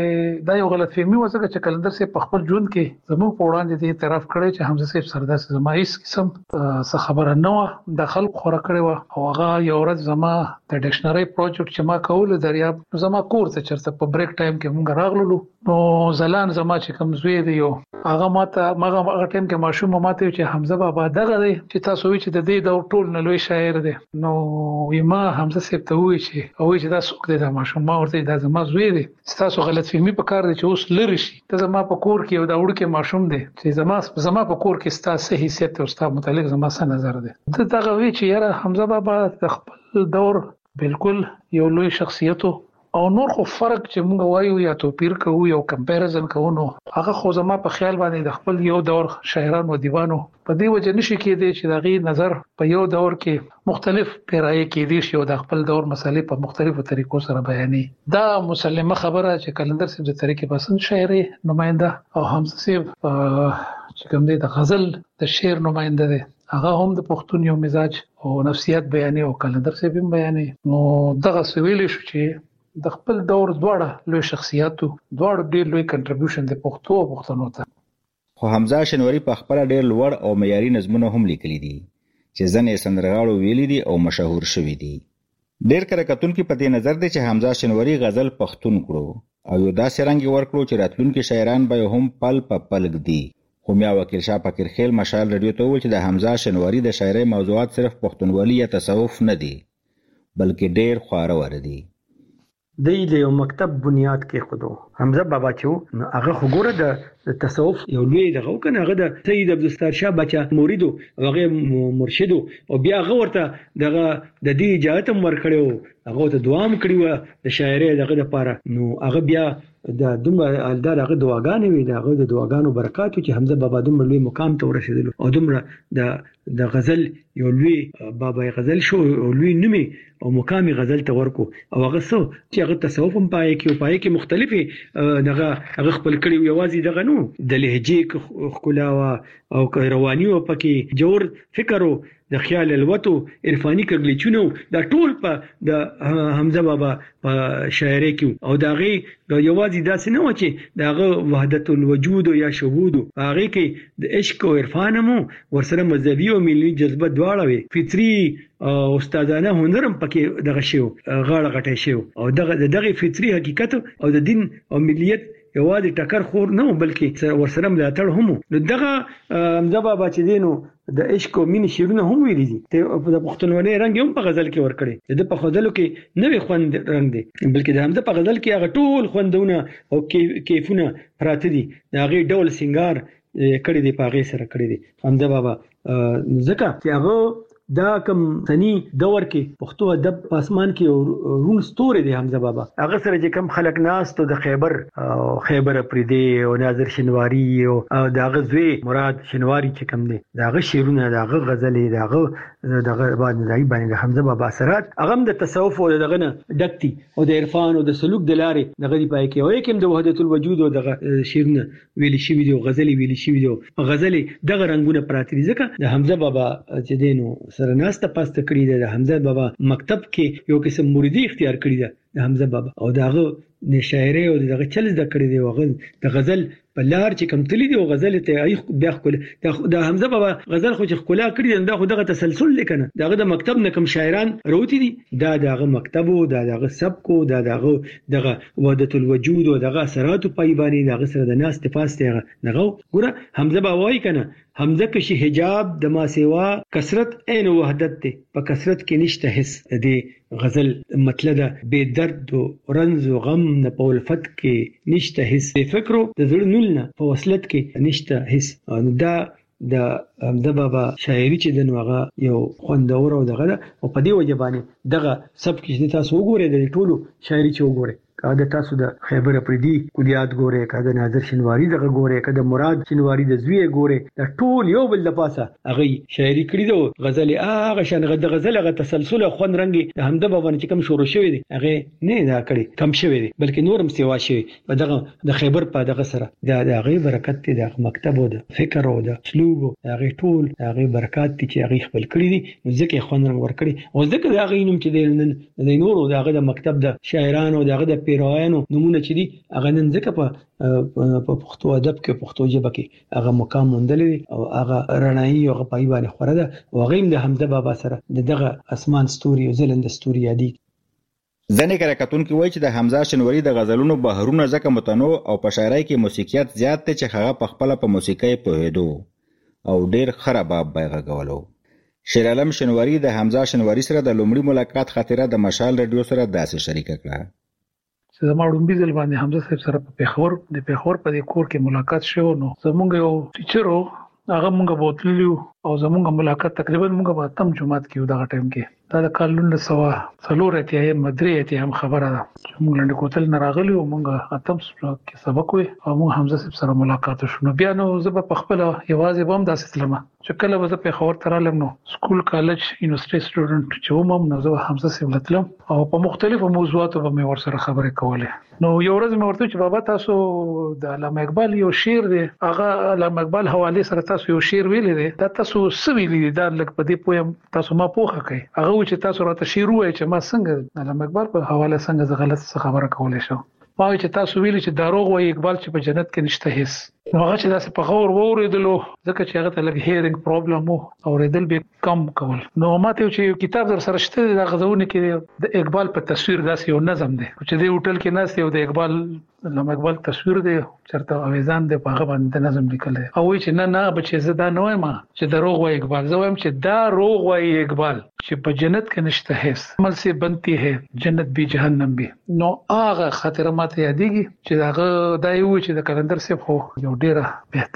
دا یو غلط فهمي وسه چې کلندر صاحب په خپل ژوند کې زموږ په وړاندې دې اعتراف کړی چې حمزه صاحب سردار زما هیڅ قسم څه خبره نه و د خلکو خوره کړی و او هغه یو ورځ زما د ډکشنری پروجیکټ چې ما کول دریاب زما کور ته چرته په بریک ټایم کې مونږ راغلو نو زلان زما چې کوم زوی دی یو هغه ماته مغه هغه ټایم کې ماشوم ماته چې حمزه بابا دغه دی چې تاسو وی چې د دې د ټول نه لوی شاعر دی نو یما حمزه صاحب ته وی چې او چې دا څوک دی دا ماشوم ما ورته دا زما زوی دی تاسو غلط فهمي په کار دی چې اوس لری شي ته زما په کور کې یو دا وړ کې ماشوم دی چې زما زما په کور کې ستاسو صحیح حیثیت او ستاسو متعلق زما څه نظر دی دغه وی چې یاره حمزه بابا د خپل دور بالکل یو لوی شخصیت او نور خو فرق چې موږ وایو یا توپیر کوو یو کمپیریزن کوو نو هغه خو زما په خیال باندې د خپل یو دور شاعرانو دیوانو په دې وجه نشي کېدی چې دغه نظر په یو دور کې مختلف پیرایي کېدی شي او د خپل دور مسلې په مختلفو طریقو سره بیانې. دا مسلمه خبره چې کلندر صاحب د طریقې پسند شاعري نماینده او حمزه صاحب چې کوم دی د غزل د شعر نماینده دی هغه هم د پښتون یو مزاج او نفسیات بیانې او کلندر صاحب هم بیانې. نو دغه سویل شو چې د خپل دور دواړه لوی شخصیتو دواړه ډېر لوی کنټریبیوشن د پښتو او پښتنو ته. خو حمزه شینواری په خپل ډېر لوړ او معیاري نظمونه هم لیکلي دي چې ځنې سندرغاړو ویلي دي او مشهور شوي دي. ډېر کله کتونکي په دې نظر دي چې حمزه شینواری غزل پښتون کړو او یو داسې رنګ ورکړو چې راتلونکي شاعران به هم پل په پل ږدي. خو میا وکیل شاه فقیرخیل مشال رادیو ته وویل چې د حمزه شینواری د شاعرۍ موضوعات صرف پښتونولي یا تصوف نه دي بلکې ډېر خواره ور دي. د یو مکتب بنیاد کې خودو حمزه بابا چې هغه خګوره د تصوف یو لوی دغه کنه هغه د سید عبدالستار شاه بچا مرید او هغه مرشد او بیا هغه ورته دغه د دې اجازه هم ورکړو هغه ته دعا هم کړی و د شاعرۍ دغه لپاره نو هغه بیا د دومره الدار هغه دعاګانې وي، د هغه د دعاګانو برکات چې حمزه بابا دومره لوی مقام ته ورسېدل او دومره د د غزل یو لوی بابا غزل شو او لوی نومي او مقامي غزل ته ورکو او هغه څو چې هغه تصوف هم پای کې او پای کې مختلفي دغه هغه خپل کړي یوازې دغه نو د لهجې خلا او رواني او پکې جوړ فکر او د خیال الوتو عرفاني کګلیچونو دا ټول په د حمزه بابا په شاعري کې او داغه یوازې داسې نه و چې داغه وحدت الوجود یا شهود هغه کې د عشق او عرفان مو ورسره مذهبي او ملي جذبه دواړه وي، فطري او استادانه هنرم پکې دغه شیو غاړه غټه شیو او دغه دغه فطري حقیقت او د دین او ملیت یوازې ټکر خور نه بلکې ورسره ملاتړ هم. نو دغه حمزه بابا چې دینو د عشق او مینې شعرونه هم ویلي دي، د پښتونولۍ رنګ هم په غزل کې ورکړي، د په غزلو کې نوې خوند رنګ دی، بلکې د حمزه په غزل کې هغه ټول خوندونه او کیفونه پراته دي، د هغه ډول سنگار کړي دي، په هغه سره کړي دي حمزه بابا. ځکه چې هغه دا کوم سنی دور کې پښتو ادب په اسمان کې رون ستوري دی حمزه بابا، هغه سره چې کوم خلک ناس ته د خیبر او خیبر پریدي او ناظر شنواری او دغه زوی مراد شنواری چې کوم دی دغه شعرونه دغه غزلې دغه دغه باندې باندې حمزه بابا اثرات هغه د تصوف او دغه نه ډکتی او د عرفان او د سلوک د لارې دغه دی پای کې او کوم د وحدت الوجود او دغه شعرونه ویلي شوی دی او غزلې ویلي شوی دی، غزلې دغه رنگونه پراته دي. ځکه د حمزه بابا چې دینو سره ناسته پاسته کړی دی، د حمزه بابا مکتب کې یو قسم مریدي اختیار کړی دی د حمزه بابا او داغه د شاعري او دغه چل زده کړی دی او د غزل په لار چې کم تللی دی او غزل ته ای بیا خپل د حمزه بابا غزل خو چې خلا کړی دی دا خو دغه تسلسل لیکنه دغه د مکتب نه کم شاعران روتی دي، دا دغه مکتب او دغه سبک او دغه دغه وحدت الوجود او دغه اثرات په ایبانی دغه سره د ناس تفاسته دغه ګوره حمزه بابا وای کنه حمزه کشي حجاب د ما سیوا کثرت عین وحدت ته په کثرت کې نشته حس دی غزل مطلب بے درد و رنز و غم نه په الفت کې نشته حس فکرو د زړه نول نه په وصلت کې نشته حس. دا د حمزه بابا شاعري چې د نوغه یو خوندور او دغه او په دې وجبانه دغه سب کې تاسو وګورئ د ټولو شاعري چې وګورئ کله تاسو د خیبر پریدي کلیات ګورئ، کله ناظر شنواری دغه ګورئ، کله مراد شنواری د زوی ګورئ، دا ټول یو بل د پاسه هغه شاعري کړی دی غزل هغه شان د غزل هغه تسلسل او خوند رنګي د حمزه بابا چې کوم شروع شوی دی هغه نه دا کړی کم شوی دی بلکې نورم سیوا شوی په دغه د خیبر په دغه سره دا د هغه برکت دی د مکتب او د فکر او د اسلوب هغه ټول هغه برکات دي چې هغه خپل کړی دي ځکه خوند رنګ ور کړی او ځکه هغه نوم چې د نورو دغه د مکتب د شاعرانو دغه د پیروانو نمونه چې دي هغه نن ځکه په پښتو ادب کې پښتو ژبه کې هغه مقام موندلې او هغه رڼایي او غپای باندې خوره ده او هغه د حمزه بابا سره دغه اسمان ستوري او زلند ستوري یادي. ځنې کرکټون کې وایي چې د حمزه شنواری د غزلونو بهرونه ځکه متنوع او په شاعرۍ کې موسیقیت زیات دی چې هغه په خپل په موسیقۍ پوهېدو او ډیر خراباب بیغغولو. شیر عالم شنواری د حمزه شنواری سره د لومړي ملاقات خاطره د مشال رادیو سره داسې شریک کړه. زما ډومبي ځل باندې حمزه صاحب سره په پیښور د پیښور په دې کور کې ملاقات شو نو زمونږ یو ټیچر هغه مونږ بوتلیو او زمونږ ملاقات تقریبا مونږ په تم جمعات کې دا ټایم کې دا د کال سوا څلور اتیا مدري اتیا هم خبره ده چې مونږ لاندې کوتل نه راغلی او مونږ اتم کې سبق وي او مونږ حمزه صاحب سره ملاقات شو. بیا نو زه په خپل یوازې بم داسې تلمه چې کله به زه پیښور ته رالم نو سکول کالج یونیورسيټي سټوډنټ چې ومم نو زه حمزه صاحب لتلم او په مختلفو موضوعاتو به مې ورسره خبرې کولې. نو یو ورځ مې ورته چې بابا تاسو د علامه اقبال یو شعر دی هغه علامه اقبال حواله سره تاسو یو شعر ویلی دی دا تاسو څه ویلی دی دا لکه په دې پویم تاسو ما پوښه کوي هغه چې تاسو راته شعر وایي چې ما څنګه علامه اقبال په حواله څنګه غلط خبره کولای شو ما چې تاسو ویلي چې دروغ وایي اقبال چې په جنت کې نشته هیڅ نو هغه چې داسې په غور وورېدلو ځکه چې هغه ته لږ هیرینګ پرابلم وو اورېدل به کم کول نو ماته چې یو کتاب در سره شته د غزونه کې د اقبال په تصویر داسې یو نظم دی چې د هوټل کې ناست یو د اقبال علامه اقبال تصویر دی چرته اویزان دی په هغه باندې نظم لیکل دی او چې نه نه بچي زه دا نه وایم چې دروغ وایي اقبال زه وایم چې دا روغ وایي اقبال چې په جنت کې نشته هیڅ عمل سے بنتی ہے جنت بھی جهنم بھی. نو هغه خاطره ماته یادېږي چې هغه دا یو چې د کلندر صاحب خو یو ډیره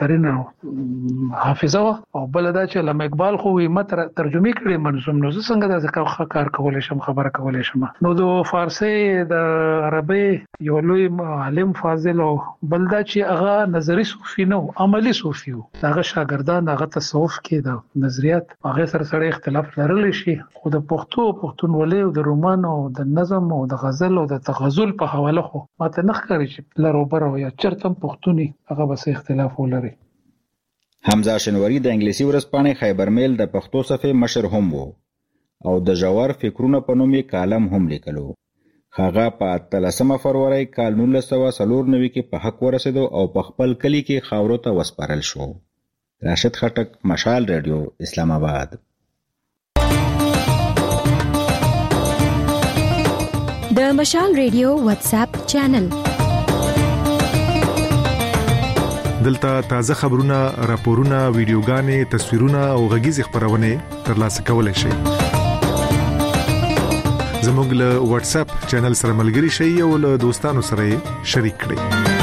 بهترینه حافظه او بل دا چې علامه اقبال خو یې مت ترجمه کړي منظوم نو څنګه دا ځکه کار کولای شم خبره کولای شم نو د فارسی د عربی یو لوی عالم فاضل او بلدا چې هغه نظری صوفي نو عملی صوفي وو. هغه شاګردان هغه تصوف کې د نظریات هغه سره سره اختلاف لرلی شي، خو د پښتو پښتونولي او د رومان او د نظم او د غزل او د تغزل په حواله خو ماته نه ښکاري چې لرو بر او یا چرته پښتوني هغه بس اختلاف ولري. حمزه شنواری د انګلیسي ورځپاڼې خیبر میل د پښتو صفحې مشر هم وو او د جوار فکرونه په نوم یې کالم هم لیکلو. هغه په اتلسمه فروری کال نولس سوه څلور نوي کې په حق ورسېدو او په خپل کلي کې خاورو ته وسپارل شو. راشد خټک، مشال رادیو، اسلام آباد. د مشال رادیو واتس اپ چینل دلته تازه خبرونه، راپورونه، ویډیوګانې، تصویرونه او غږیز خبرونه ترلاسه کولای شئ. زموږ له واتس اپ چینل سره ملګري شئ او له دوستانو سره شریک کړئ.